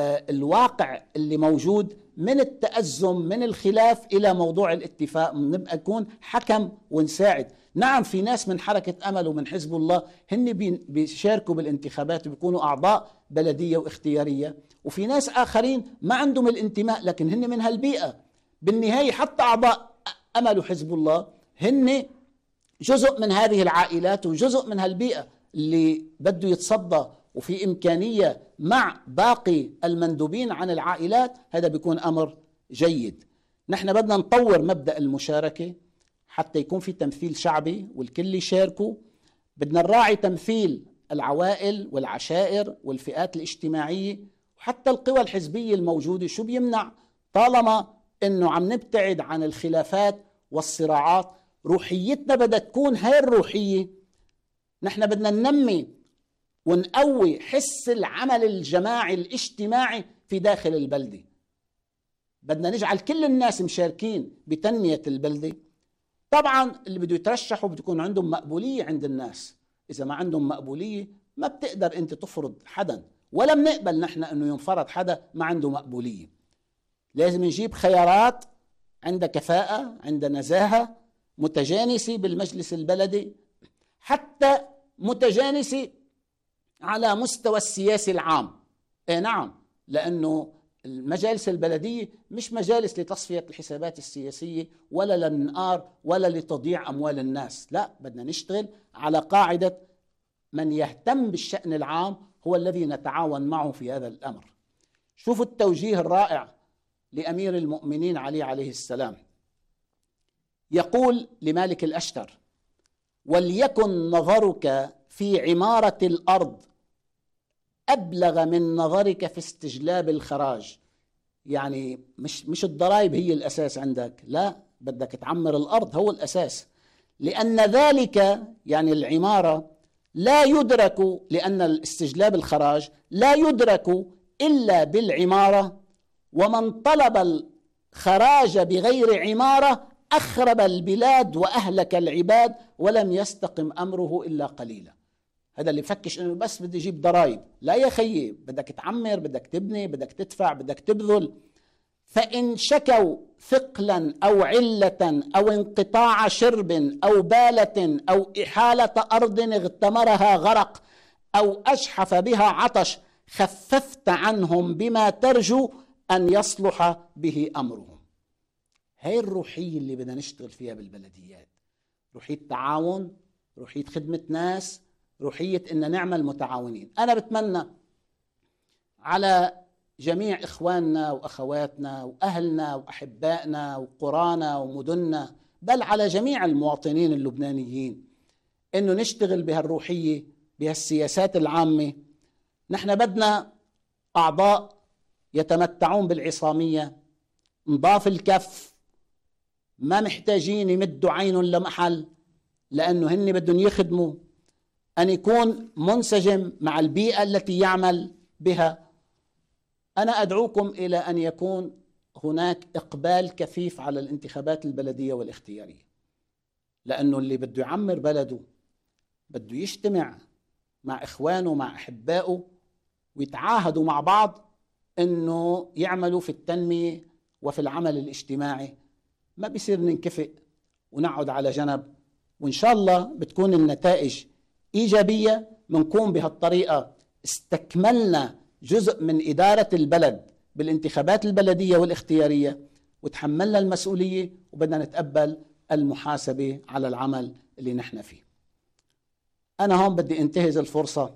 الواقع اللي موجود من التأزم من الخلاف إلى موضوع الاتفاق، نبقى نكون حكم ونساعد. نعم، في ناس من حركة أمل ومن حزب الله هن بيشاركوا بالانتخابات وبيكونوا أعضاء بلدية واختيارية، وفي ناس آخرين ما عندهم الانتماء لكن هن من هالبيئة. بالنهاية حتى أعضاء أمل وحزب الله هن جزء من هذه العائلات وجزء من هالبيئة اللي بده يتصدى، وفي إمكانية مع باقي المندوبين عن العائلات. هذا بيكون أمر جيد. نحن بدنا نطور مبدأ المشاركة حتى يكون في تمثيل شعبي والكل يشاركوا. بدنا نراعي تمثيل العوائل والعشائر والفئات الاجتماعية وحتى القوى الحزبية الموجودة. شو بيمنع طالما إنه عم نبتعد عن الخلافات والصراعات؟ روحيتنا بدها تكون هاي الروحية. نحن بدنا ننمي ونقوي حس العمل الجماعي الاجتماعي في داخل البلدة. بدنا نجعل كل الناس مشاركين بتنمية البلدة. طبعا اللي بده يترشحوا بده يكون عندهم مقبولية عند الناس. إذا ما عندهم مقبولية ما بتقدر أنت تفرض حدا، ولا بنقبل نحن أنه ينفرض حدا ما عنده مقبولية. لازم نجيب خيارات عندها كفاءة، عندها نزاهة، متجانسة بالمجلس البلدي، حتى متجانسة على مستوى السياسي العام. نعم، لأنه المجالس البلدية مش مجالس لتصفية الحسابات السياسية ولا للنقار ولا لتضييع أموال الناس. لا، بدنا نشتغل على قاعدة من يهتم بالشأن العام هو الذي نتعاون معه في هذا الأمر. شوفوا التوجيه الرائع لأمير المؤمنين علي عليه السلام. يقول لمالك الأشتر: وليكن نظرك في عمارة الأرض أبلغ من نظرك في استجلاب الخراج. يعني مش الضرائب هي الأساس عندك، لا، بدك تعمر الأرض هو الأساس. لأن ذلك يعني العمارة لا يدرك، لأن الاستجلاب الخراج لا يدرك إلا بالعمارة، ومن طلب الخراج بغير عمارة أخرب البلاد وأهلك العباد ولم يستقم أمره إلا قليلا. هذا اللي فكش إنه بس بدي يجيب ضرائب. لا يا خيي، بدك تعمر، بدك تبني، بدك تدفع، بدك تبذل. فإن شكوا ثقلا أو علة أو انقطاع شرب أو بالة أو إحالة أرض اغتمرها غرق أو أشحف بها عطش خففت عنهم بما ترجو أن يصلح به أمرهم. هاي الروحية اللي بدنا نشتغل فيها بالبلديات، روحية تعاون، روحية خدمة ناس، روحية إن نعمل متعاونين. أنا بتمنى على جميع إخواننا وأخواتنا وأهلنا وأحبائنا وقرانا ومدننا، بل على جميع المواطنين اللبنانيين، إنه نشتغل بهالروحية بهالسياسات العامة. نحن بدنا أعضاء يتمتعون بالعصامية، نضاف الكف، ما محتاجين يمدوا عين لمحل، لأنه هن بدهم يخدموا، أن يكون منسجم مع البيئة التي يعمل بها. أنا أدعوكم إلى أن يكون هناك إقبال كثيف على الانتخابات البلدية والاختيارية، لأنه اللي بده يعمر بلده بده يجتمع مع إخوانه مع أحبائه ويتعاهدوا مع بعض أنه يعملوا في التنمية وفي العمل الاجتماعي. ما بيصير ننكفئ ونقعد على جنب، وإن شاء الله بتكون النتائج إيجابية. منكون بهالطريقة استكملنا جزء من إدارة البلد بالانتخابات البلدية والاختيارية، وتحملنا المسؤولية، وبدنا نتقبل المحاسبة على العمل اللي نحن فيه. أنا هون بدي انتهز الفرصة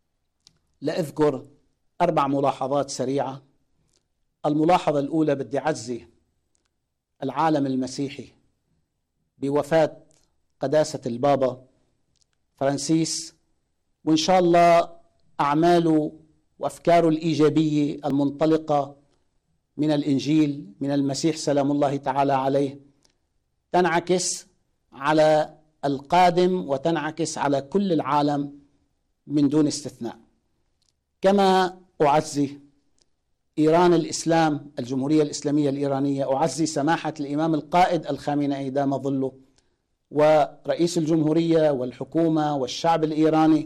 لأذكر 4 ملاحظات سريعة. الملاحظة الأولى، بدي أعزي العالم المسيحي بوفاة قداسة البابا فرانسيس، وإن شاء الله أعماله وأفكاره الإيجابية المنطلقة من الإنجيل من المسيح سلام الله تعالى عليه تنعكس على القادم وتنعكس على كل العالم من دون استثناء. كما أعزي إيران الإسلام، الجمهورية الإسلامية الإيرانية، أعزي سماحة الإمام القائد الخامنئي دام ظله ورئيس الجمهورية والحكومة والشعب الإيراني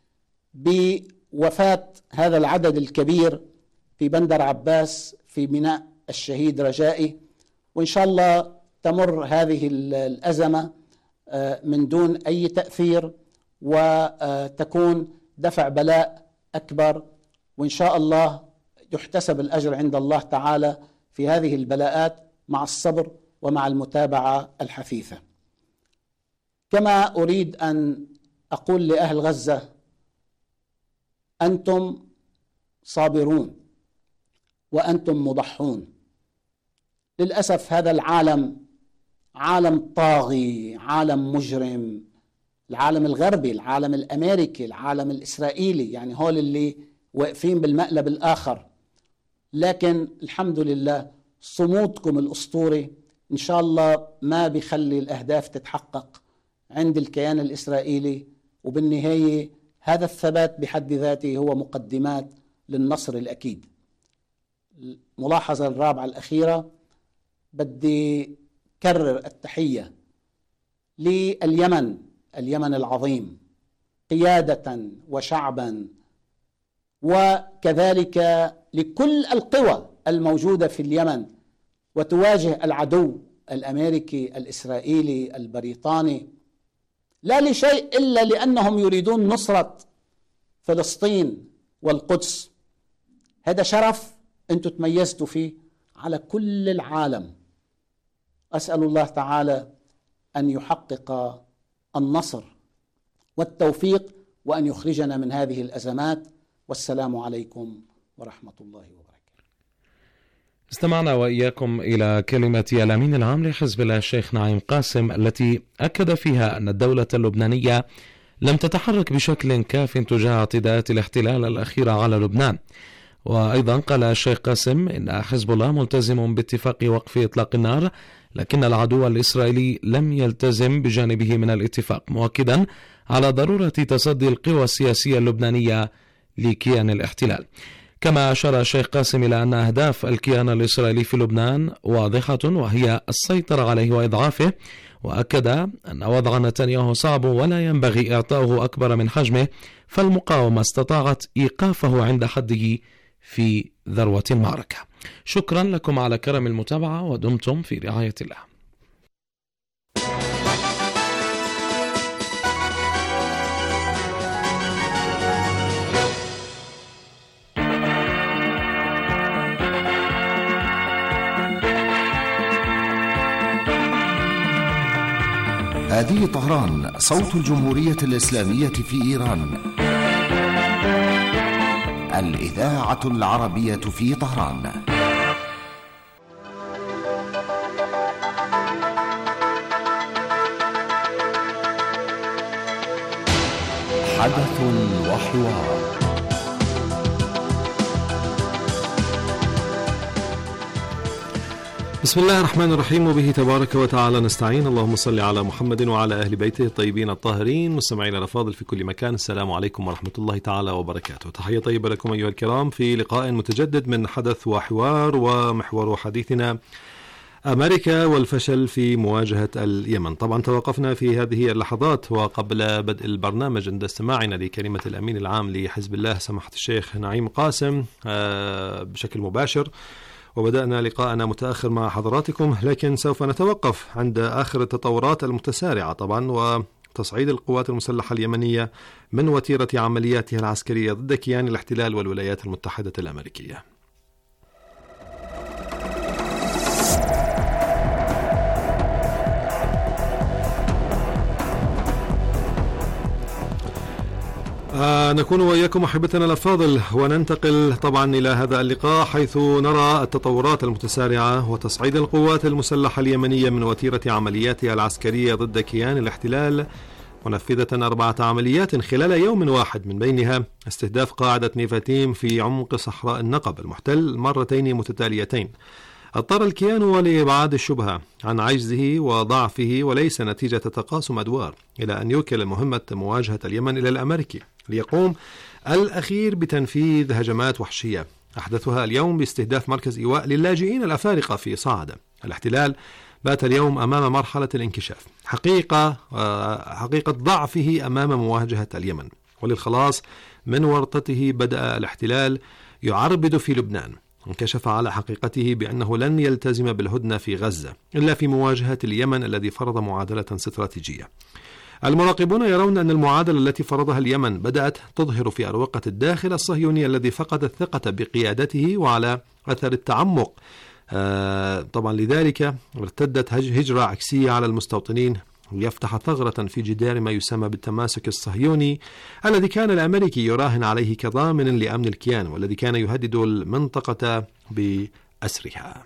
بوفاة هذا العدد الكبير في بندر عباس في ميناء الشهيد رجائي. وإن شاء الله تمر هذه الأزمة من دون أي تأثير، وتكون دفع بلاء أكبر، وإن شاء الله يحتسب الأجر عند الله تعالى في هذه البلاءات مع الصبر ومع المتابعة الحثيثة. كما أريد أن أقول لأهل غزة: أنتم صابرون وأنتم مضحون. للأسف هذا العالم عالم طاغي، عالم مجرم، العالم الغربي، العالم الأمريكي، العالم الإسرائيلي، يعني هول اللي واقفين بالمقلب الآخر. لكن الحمد لله صمودكم الأسطوري إن شاء الله ما بيخلي الأهداف تتحقق عند الكيان الإسرائيلي، وبالنهاية هذا الثبات بحد ذاته هو مقدمات للنصر الأكيد. الملاحظة الرابعة الأخيرة، بدي كرر التحية لليمن، اليمن العظيم قيادة وشعبا، وكذلك لكل القوى الموجودة في اليمن وتواجه العدو الأمريكي الإسرائيلي البريطاني، لا لشيء إلا لأنهم يريدون نصرة فلسطين والقدس. هذا شرف أنتم تميزتوا فيه على كل العالم. أسأل الله تعالى أن يحقق النصر والتوفيق وأن يخرجنا من هذه الأزمات. والسلام عليكم ورحمة الله وبركاته. استمعنا وإياكم إلى كلمة الأمين العام لحزب الله الشيخ نعيم قاسم، التي أكد فيها أن الدولة اللبنانية لم تتحرك بشكل كاف تجاه اعتداءات الاحتلال الأخيرة على لبنان. وأيضا قال الشيخ قاسم إن حزب الله ملتزم باتفاق وقف إطلاق النار، لكن العدو الإسرائيلي لم يلتزم بجانبه من الاتفاق، مؤكدا على ضرورة تصدي القوى السياسية اللبنانية لكيان الاحتلال. كما أشار الشيخ قاسم إلى أن أهداف الكيان الإسرائيلي في لبنان واضحة، وهي السيطرة عليه وإضعافه، وأكد أن وضع نتنياهو صعب ولا ينبغي إعطاؤه أكبر من حجمه، فالمقاومة استطاعت إيقافه عند حده في ذروة المعركة. شكرا لكم على كرم المتابعة، ودمتم في رعاية الله. هذه طهران، صوت الجمهورية الإسلامية في إيران، الإذاعة العربية في طهران. حدث وحوار. بسم الله الرحمن الرحيم، وبه تبارك وتعالى نستعين. اللهم صل على محمد وعلى أهل بيته الطيبين الطاهرين. مستمعينا الأفاضل في كل مكان، السلام عليكم ورحمة الله تعالى وبركاته. تحية طيبة لكم أيها الكرام في لقاء متجدد من حدث وحوار، ومحور حديثنا أمريكا والفشل في مواجهة اليمن. طبعا توقفنا في هذه اللحظات وقبل بدء البرنامج عند استماعنا لكلمة الأمين العام لحزب الله سماحة الشيخ نعيم قاسم بشكل مباشر، وبدأنا لقاءنا متأخر مع حضراتكم، لكن سوف نتوقف عند آخر التطورات المتسارعة طبعا وتصعيد القوات المسلحة اليمنية من وتيرة عملياتها العسكرية ضد كيان الاحتلال والولايات المتحدة الأمريكية. نكون وإياكم أحبتنا الأفاضل، وننتقل طبعا إلى هذا اللقاء حيث نرى التطورات المتسارعة وتصعيد القوات المسلحة اليمنية من وتيرة عملياتها العسكرية ضد كيان الاحتلال، منفذة 4 عمليات خلال يوم واحد، من بينها استهداف قاعدة نيفاتيم في عمق صحراء النقب المحتل مرتين متتاليتين. اضطر الكيان لإبعاد الشبهة عن عجزه وضعفه وليس نتيجة تقاسم أدوار إلى أن يوكل مهمة مواجهة اليمن إلى الأمريكي ليقوم الأخير بتنفيذ هجمات وحشية، أحدثها اليوم باستهداف مركز إيواء للاجئين الأفارقة في صعدة. الاحتلال بات اليوم أمام مرحلة الانكشاف، حقيقة ضعفه أمام مواجهة اليمن، وللخلاص من ورطته بدأ الاحتلال يعربد في لبنان. انكشف على حقيقته بأنه لن يلتزم بالهدنة في غزة إلا في مواجهة اليمن الذي فرض معادلة استراتيجية. المراقبون يرون أن المعادلة التي فرضها اليمن بدأت تظهر في أروقة الداخل الصهيوني الذي فقد الثقة بقيادته وعلى أثر التعمق. طبعا لذلك ارتدت هجرة عكسية على المستوطنين ليفتح ثغرة في جدار ما يسمى بالتماسك الصهيوني الذي كان الأمريكي يراهن عليه كضامن لأمن الكيان، والذي كان يهدد المنطقة بأسرها.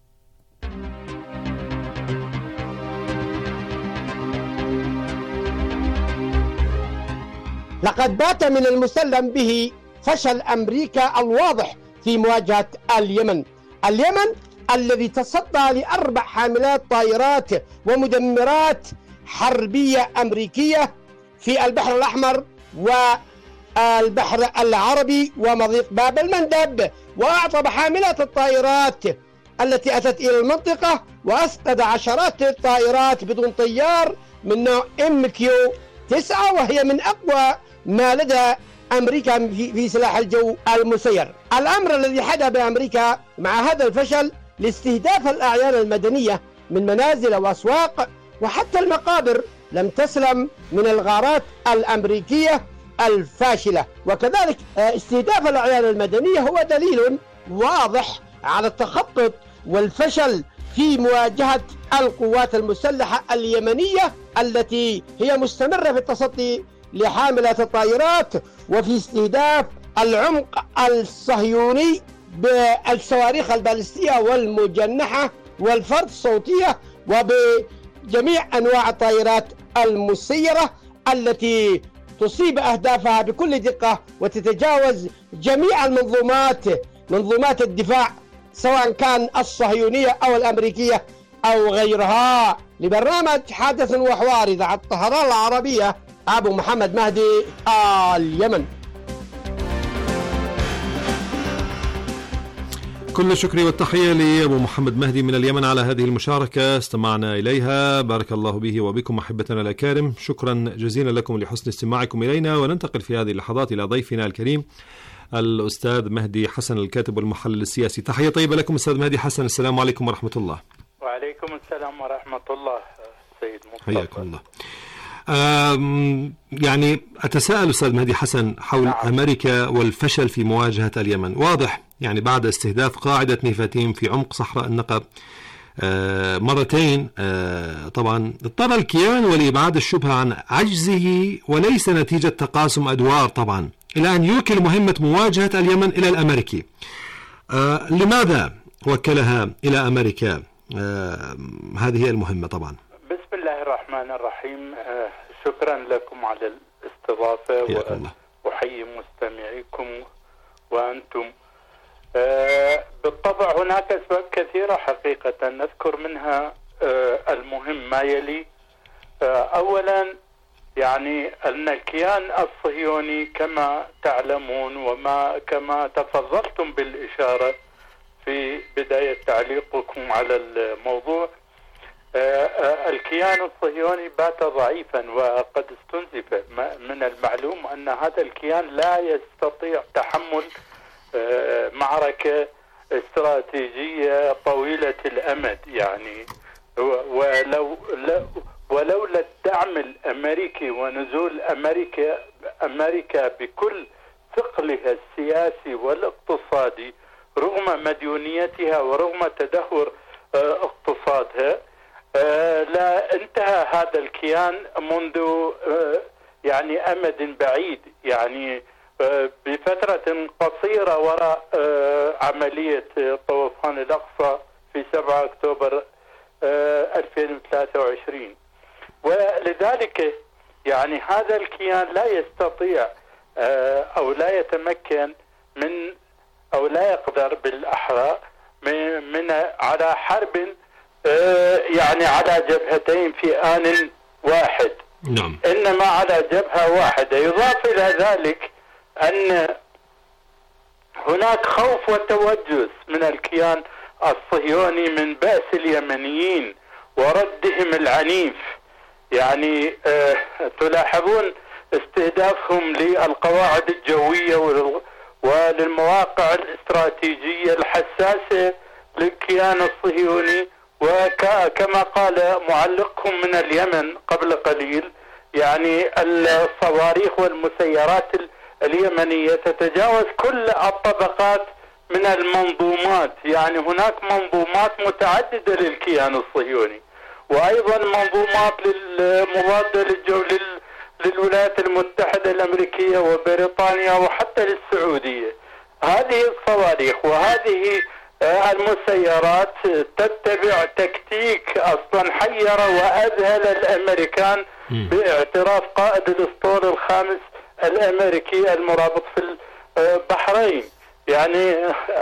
لقد بات من المسلم به فشل أمريكا الواضح في مواجهة اليمن الذي تصدى ل4 حاملات طائرات ومدمرات حربية أمريكية في البحر الأحمر والبحر العربي ومضيق باب المندب، وأعطى حاملات الطائرات التي أتت إلى المنطقة وأسقط عشرات الطائرات بدون طيار من نوع MQ-9، وهي من أقوى ما لدى أمريكا في سلاح الجو المسير. الأمر الذي حدث بأمريكا مع هذا الفشل لاستهداف الأعيان المدنية من منازل وأسواق وحتى المقابر لم تسلم من الغارات الأمريكية الفاشلة، وكذلك استهداف الأعيان المدنية هو دليل واضح على التخطط والفشل في مواجهة القوات المسلحة اليمنية التي هي مستمرة في التصدي لحاملات الطائرات وفي استهداف العمق الصهيوني بالصواريخ البالستية والمجنحة والفرد الصوتية وبجميع أنواع الطائرات المسيرة التي تصيب أهدافها بكل دقة وتتجاوز جميع منظومات الدفاع سواء كان الصهيونية أو الأمريكية أو غيرها. لبرنامج حدث وحوار إذاعة طهران العربية، أبو محمد مهدي، اليمن. كل الشكر والتحية لأبو محمد مهدي من اليمن على هذه المشاركة استمعنا إليها، بارك الله به وبكم أحبتنا الأكارم. شكرا جزيلا لكم لحسن استماعكم إلينا، وننتقل في هذه اللحظات إلى ضيفنا الكريم الأستاذ مهدي حسن الكاتب والمحلل السياسي. تحية طيبة لكم أستاذ مهدي حسن، السلام عليكم ورحمة الله. وعليكم السلام ورحمة الله سيد مصطفى. حياكم الله. يعني أتساءل أستاذ مهدي حسن حول أمريكا والفشل في مواجهة اليمن. واضح يعني بعد استهداف قاعدة نيفاتيم في عمق صحراء النقب مرتين، طبعا اضطر الكيان ولإبعاد الشبهة عن عجزه وليس نتيجة تقاسم أدوار طبعا، إلى أن يوكل مهمة مواجهة اليمن إلى الأمريكي. لماذا وكلها إلى أمريكا هذه المهمة؟ طبعا بسم الله الرحمن الرحيم. شكرا لكم على الاستضافة وأحيي مستمعيكم وأنتم. بالطبع هناك أسباب كثيرة حقيقة، نذكر منها المهم ما يلي. أولا يعني أن الكيان الصهيوني كما تعلمون كما تفضلتم بالإشارة في بداية تعليقكم على الموضوع، الكيان الصهيوني بات ضعيفا وقد استنزف. من المعلوم أن هذا الكيان لا يستطيع تحمل معركة استراتيجية طويلة الأمد يعني، ولولا الدعم الأمريكي ونزول أمريكا بكل ثقلها السياسي والاقتصادي رغم مديونيتها ورغم تدهور اقتصادها، لا انتهى هذا الكيان منذ يعني أمد بعيد، يعني بفترة قصيرة وراء عملية طوفان الأقصى في 7 أكتوبر 2023. ولذلك يعني هذا الكيان لا يستطيع أو لا يتمكن من أو لا يقدر بالأحرى من على حرب يعني على جبهتين في آن واحد. نعم. إنما على جبهة واحدة. يضاف إلى ذلك أن هناك خوف وتوجس من الكيان الصهيوني من بأس اليمنيين وردهم العنيف. يعني تلاحظون استهدافهم للقواعد الجوية وللمواقع الاستراتيجية الحساسة للكيان الصهيوني، وكما قال معلقهم من اليمن قبل قليل، يعني الصواريخ والمسيرات اليمنية تتجاوز كل الطبقات من المنظومات. يعني هناك منظومات متعددة للكيان الصهيوني، وأيضا منظومات للمضادة للجو للولايات المتحدة الأمريكية وبريطانيا وحتى للسعودية. هذه الصواريخ وهذه المسيرات تتبع تكتيك أصلا حير وأذهل الأمريكان باعتراف قائد الأسطول الخامس الأمريكي المرابط في البحرين. يعني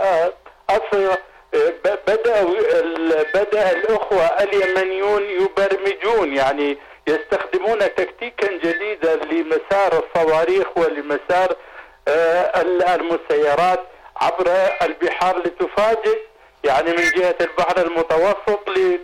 بدأ الأخوة اليمنيون يبرمجون، يعني يستخدمون تكتيكا جديدا لمسار الصواريخ ولمسار المسيرات عبر البحار لتفاجئ، يعني من جهة البحر المتوسط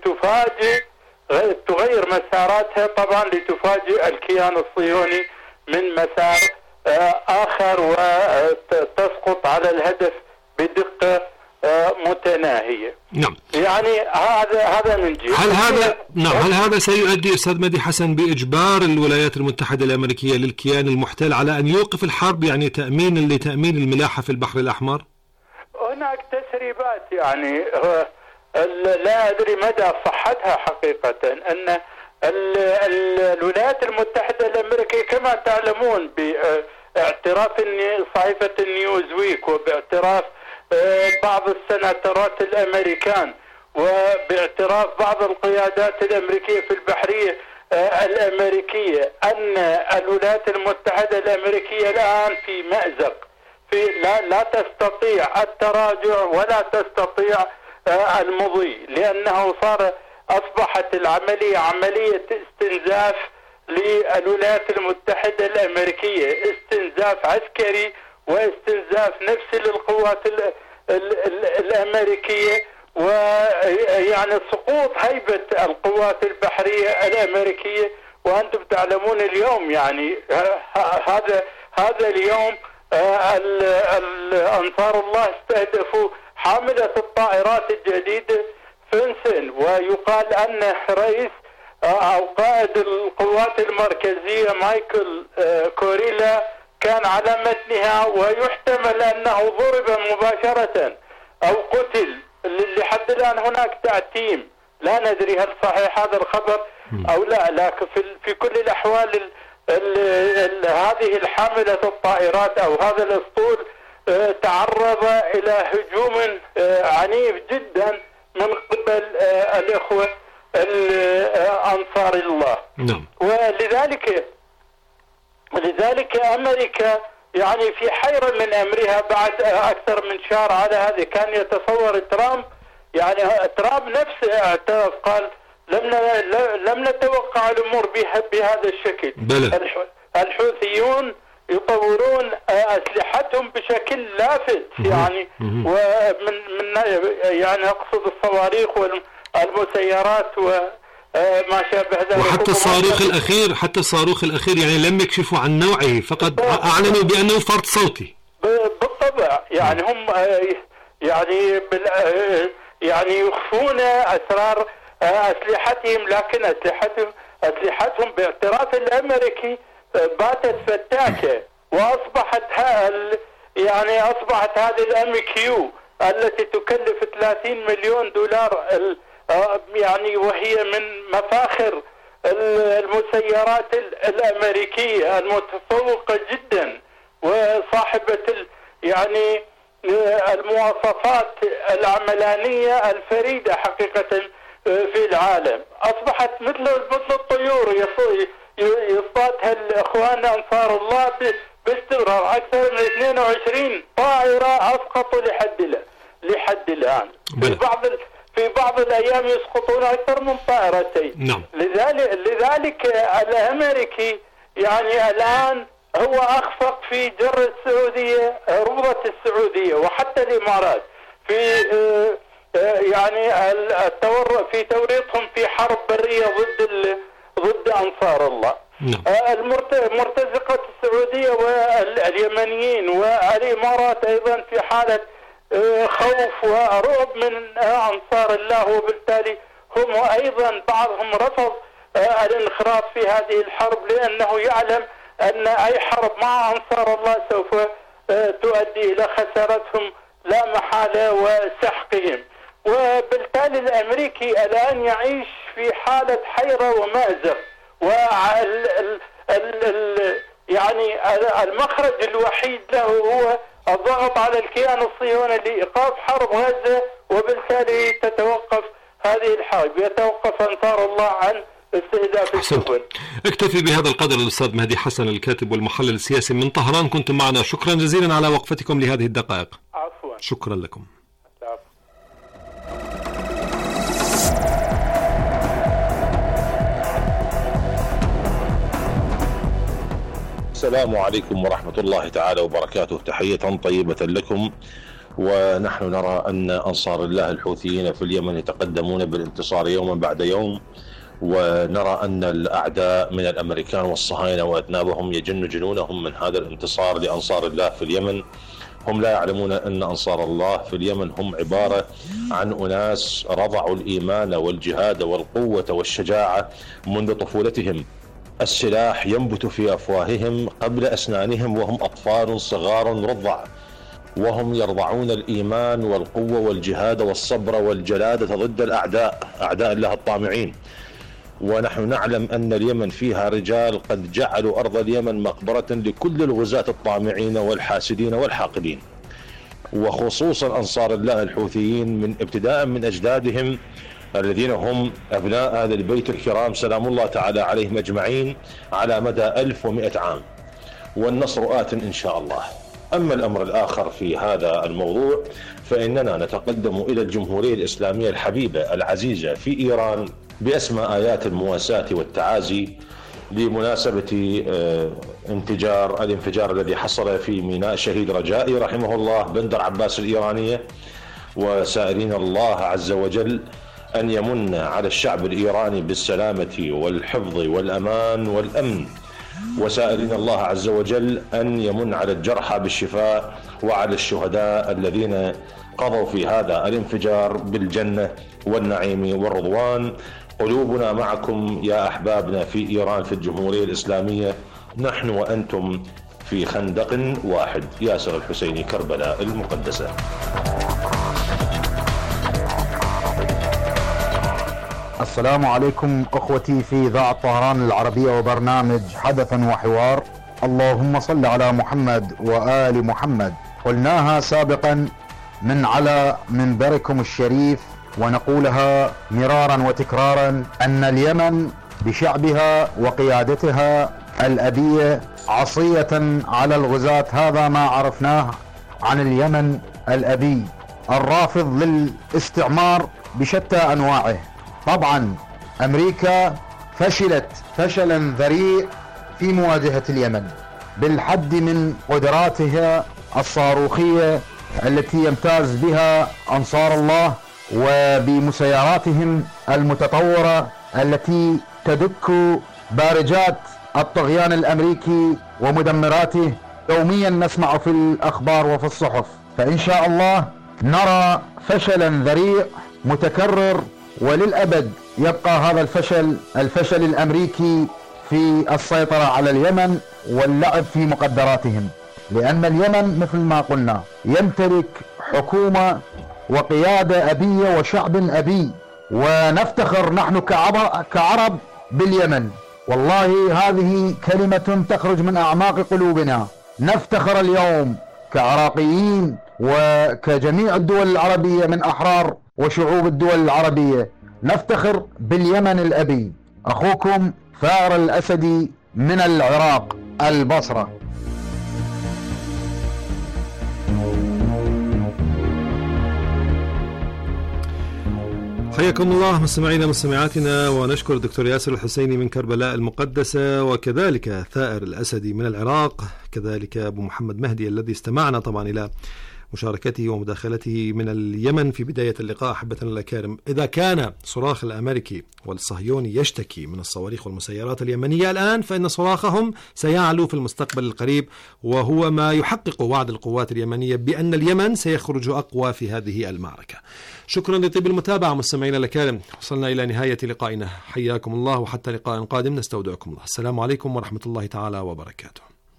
تغير مساراتها طبعا لتفاجئ الكيان الصهيوني من مسار آخر وتسقط على الهدف بدقة متناهية. نعم. يعني هذا من جهة. هل هذا سيؤدي أستاذ مهدي حسن بإجبار الولايات المتحدة الأمريكية للكيان المحتل على أن يوقف الحرب، يعني لتأمين الملاحة في البحر الأحمر؟ هناك تسريبات يعني لا أدري مدى صحتها حقيقة، أن الولايات المتحدة الأمريكية كما تعلمون باعتراف صحيفة نيوزويك وباعتراف بعض السناترات الأمريكان وباعتراف بعض القيادات الأمريكية في البحرية الأمريكية أن الولايات المتحدة الأمريكية الآن في مأزق، لا تستطيع التراجع ولا تستطيع المضي، لأنه أصبحت العملية عملية استنزاف للولايات المتحدة الأمريكية، استنزاف عسكري واستنزاف نفسي للقوات الأمريكية، ويعني سقوط هيبة القوات البحرية الأمريكية. وأنتم تعلمون اليوم يعني هذا اليوم أنصار الله استهدفوا حاملة الطائرات الجديدة فنسن، ويقال أن رئيس أو قائد القوات المركزية مايكل كوريلا كان على متنها، ويحتمل أنه ضرب مباشرة أو قتل. لحد الآن هناك تعتيم، لا ندري هل صحيح هذا الخبر أو لا، لكن في كل الأحوال هذه الحاملة الطائرات أو هذا الأسطول تعرض إلى هجوم عنيف جدا من قبل الإخوة أنصار الله. ولذلك أمريكا يعني في حيرة من أمرها بعد أكثر من شهر على هذه. كان يتصور ترامب، يعني ترامب نفسه اعترف، قال لم نتوقع الأمور بهذا الشكل. الحوثيون يطورون أسلحتهم بشكل لافت، يعني ومن يعني أقصد الصواريخ والمسيرات وما شابه ذلك. وحتى الصاروخ الأخير يعني لم يكشفوا عن نوعه، فقط أعلنوا بأنه فرد صوتي. بالطبع، يعني هم يعني يخفون أسرار أسلحتهم، لكن أسلحتهم باعتراف الأمريكي باتت فتاكة، وأصبحت هذه الMQ التي تكلف 30 مليون دولار، يعني وهي من مفاخر المسيرات الأمريكية المتفوقة جدا وصاحبة يعني المواصفات العملانية الفريدة حقيقة في العالم. أصبحت مثل الطيور يصطادها الإخوان أنصار الله باستمرار. أكثر من 22 طائرة أسقطوا لحد الآن. في بعض الأيام يسقطون أكثر من طائرتين. لذلك الأمريكي يعني الآن هو أخفق في جر السعودية، ربضة السعودية وحتى الإمارات يعني في توريطهم في حرب برية ضد أنصار الله. مرتزقة السعودية واليمنيين والإمارات أيضا في حالة خوف ورعب من أنصار الله، وبالتالي هم أيضا بعضهم رفض الانخراط في هذه الحرب، لأنه يعلم أن أي حرب مع أنصار الله سوف تؤدي إلى خسارتهم لا محالة وسحقهم. وبالتالي الأمريكي الآن يعيش في حالة حيرة ومأزق، يعني المخرج الوحيد له هو الضغط على الكيان الصهيوني لإيقاف حرب غزة، وبالتالي تتوقف هذه الحرب، يتوقف أنصار الله عن استهداف السفن. اكتفي بهذا القدر الأستاذ مهدي حسن، الكاتب والمحلل السياسي من طهران، كنتم معنا، شكرا جزيلا على وقفتكم لهذه الدقائق. عفوا. شكرا لكم. السلام عليكم ورحمة الله تعالى وبركاته. تحية طيبة لكم. ونحن نرى أن أنصار الله الحوثيين في اليمن يتقدمون بالانتصار يوما بعد يوم، ونرى أن الأعداء من الأمريكان والصهاينة وأذنابهم يجن جنونهم من هذا الانتصار لأنصار الله في اليمن. هم لا يعلمون أن أنصار الله في اليمن هم عبارة عن أناس رضعوا الإيمان والجهاد والقوة والشجاعة منذ طفولتهم. السلاح ينبت في أفواههم قبل أسنانهم وهم أطفال صغار رضع، وهم يرضعون الإيمان والقوة والجهاد والصبر والجلادة ضد أعداء الله الطامعين. ونحن نعلم أن اليمن فيها رجال قد جعلوا أرض اليمن مقبرة لكل الغزاة الطامعين والحاسدين والحاقدين، وخصوصا أنصار الله الحوثيين من ابتداء من أجدادهم الذين هم أبناء أهل البيت الكرام سلام الله تعالى عليهم أجمعين على مدى 1100 عام، والنصر آت إن شاء الله. أما الأمر الآخر في هذا الموضوع فإننا نتقدم إلى الجمهورية الإسلامية الحبيبة العزيزة في إيران بأسمى آيات المواساة والتعازي لمناسبة الانفجار الذي حصل في ميناء شهيد رجائي رحمه الله بندر عباس الإيرانية، وسائلين الله عز وجل أن يمن على الشعب الإيراني بالسلامة والحفظ والأمان والأمن وسائلين الله عز وجل أن يمن على الجرحى بالشفاء وعلى الشهداء الذين قضوا في هذا الانفجار بالجنة والنعيم والرضوان. قلوبنا معكم يا أحبابنا في إيران في الجمهورية الإسلامية، نحن وأنتم في خندق واحد. ياسر الحسيني، كربلاء المقدسة. السلام عليكم أخوتي في إذاعة طهران العربية وبرنامج حدثا وحوار. اللهم صل على محمد وآل محمد. قلناها سابقا من على منبركم الشريف ونقولها مرارا وتكرارا أن اليمن بشعبها وقيادتها الأبية عصية على الغزاة. هذا ما عرفناه عن اليمن الأبي الرافض للاستعمار بشتى أنواعه. طبعا أمريكا فشلت فشلا ذريع في مواجهة اليمن بالحد من قدراتها الصاروخية التي يمتاز بها أنصار الله، وبمسيراتهم المتطورة التي تدك بارجات الطغيان الأمريكي ومدمراته. يوميا نسمع في الأخبار وفي الصحف، فإن شاء الله نرى فشلا ذريع متكرر، وللأبد يبقى هذا الفشل الأمريكي في السيطرة على اليمن واللعب في مقدراتهم، لأن اليمن مثل ما قلنا يمتلك حكومة وقيادة أبية وشعب أبي، ونفتخر نحن كعرب باليمن. والله هذه كلمة تخرج من أعماق قلوبنا. نفتخر اليوم كعراقيين وكجميع الدول العربية من أحرار وشعوب الدول العربية، نفتخر باليمن الأبي. أخوكم ثائر الأسدي من العراق البصرة. حياكم الله مستمعينا مستمعاتنا، ونشكر الدكتور ياسر الحسيني من كربلاء المقدسة، وكذلك ثائر الأسدي من العراق، كذلك أبو محمد مهدي الذي استمعنا طبعا إلى مشاركته ومداخلته من اليمن في بداية اللقاء. أحبتنا الأكارم، إذا كان صراخ الأمريكي والصهيوني يشتكي من الصواريخ والمسيرات اليمنية الآن، فإن صراخهم سيعلو في المستقبل القريب، وهو ما يحقق وعد القوات اليمنية بأن اليمن سيخرج أقوى في هذه المعركة. شكرا لطيب المتابعة مستمعينا الأكارم، وصلنا إلى نهاية لقائنا. حياكم الله، وحتى لقاء قادم نستودعكم الله. السلام عليكم ورحمة الله تعالى وبركاته.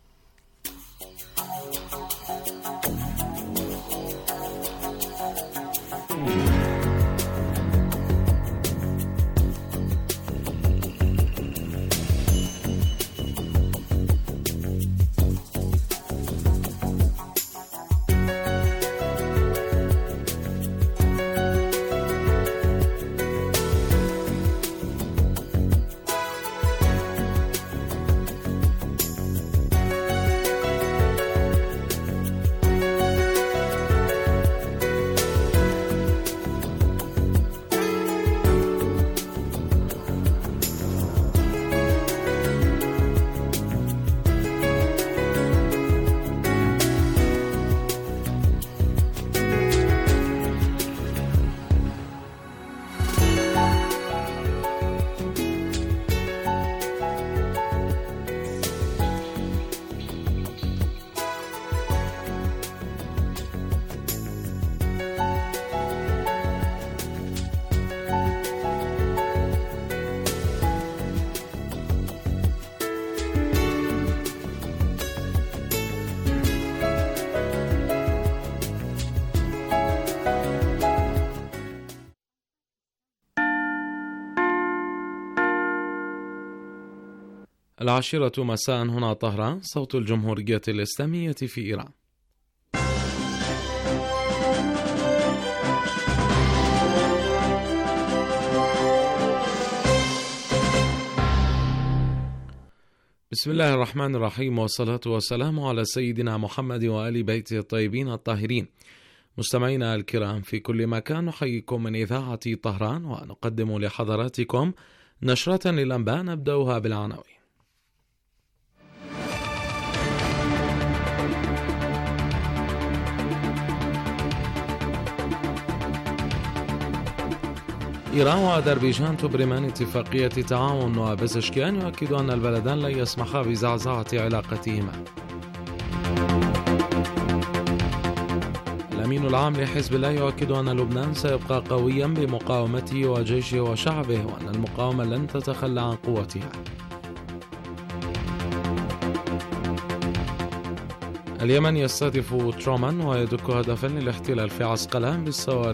العاشرة مساء هنا طهران، صوت الجمهورية الإسلامية في إيران. بسم الله الرحمن الرحيم، والصلاة والسلام على سيدنا محمد وآل بيته الطيبين الطاهرين. مستمعينا الكرام في كل مكان، نحييكم من إذاعة طهران، ونقدم لحضراتكم نشرة للأنباء نبدأها بالعناوين. إيران وأذربيجان تبرمان اتفاقية تعاون، وبزشكيان يؤكد أن البلدان لن يسمحا بزعزعة علاقتهما. الأمين العام لحزب الله يؤكد أن لبنان سيبقى قويا بمقاومته وجيشه وشعبه، وأن المقاومة لن تتخلى عن قوتها. اليمن يستهدف ترومان ويدك هدفا للاحتلال في عسقلان بالصواريخ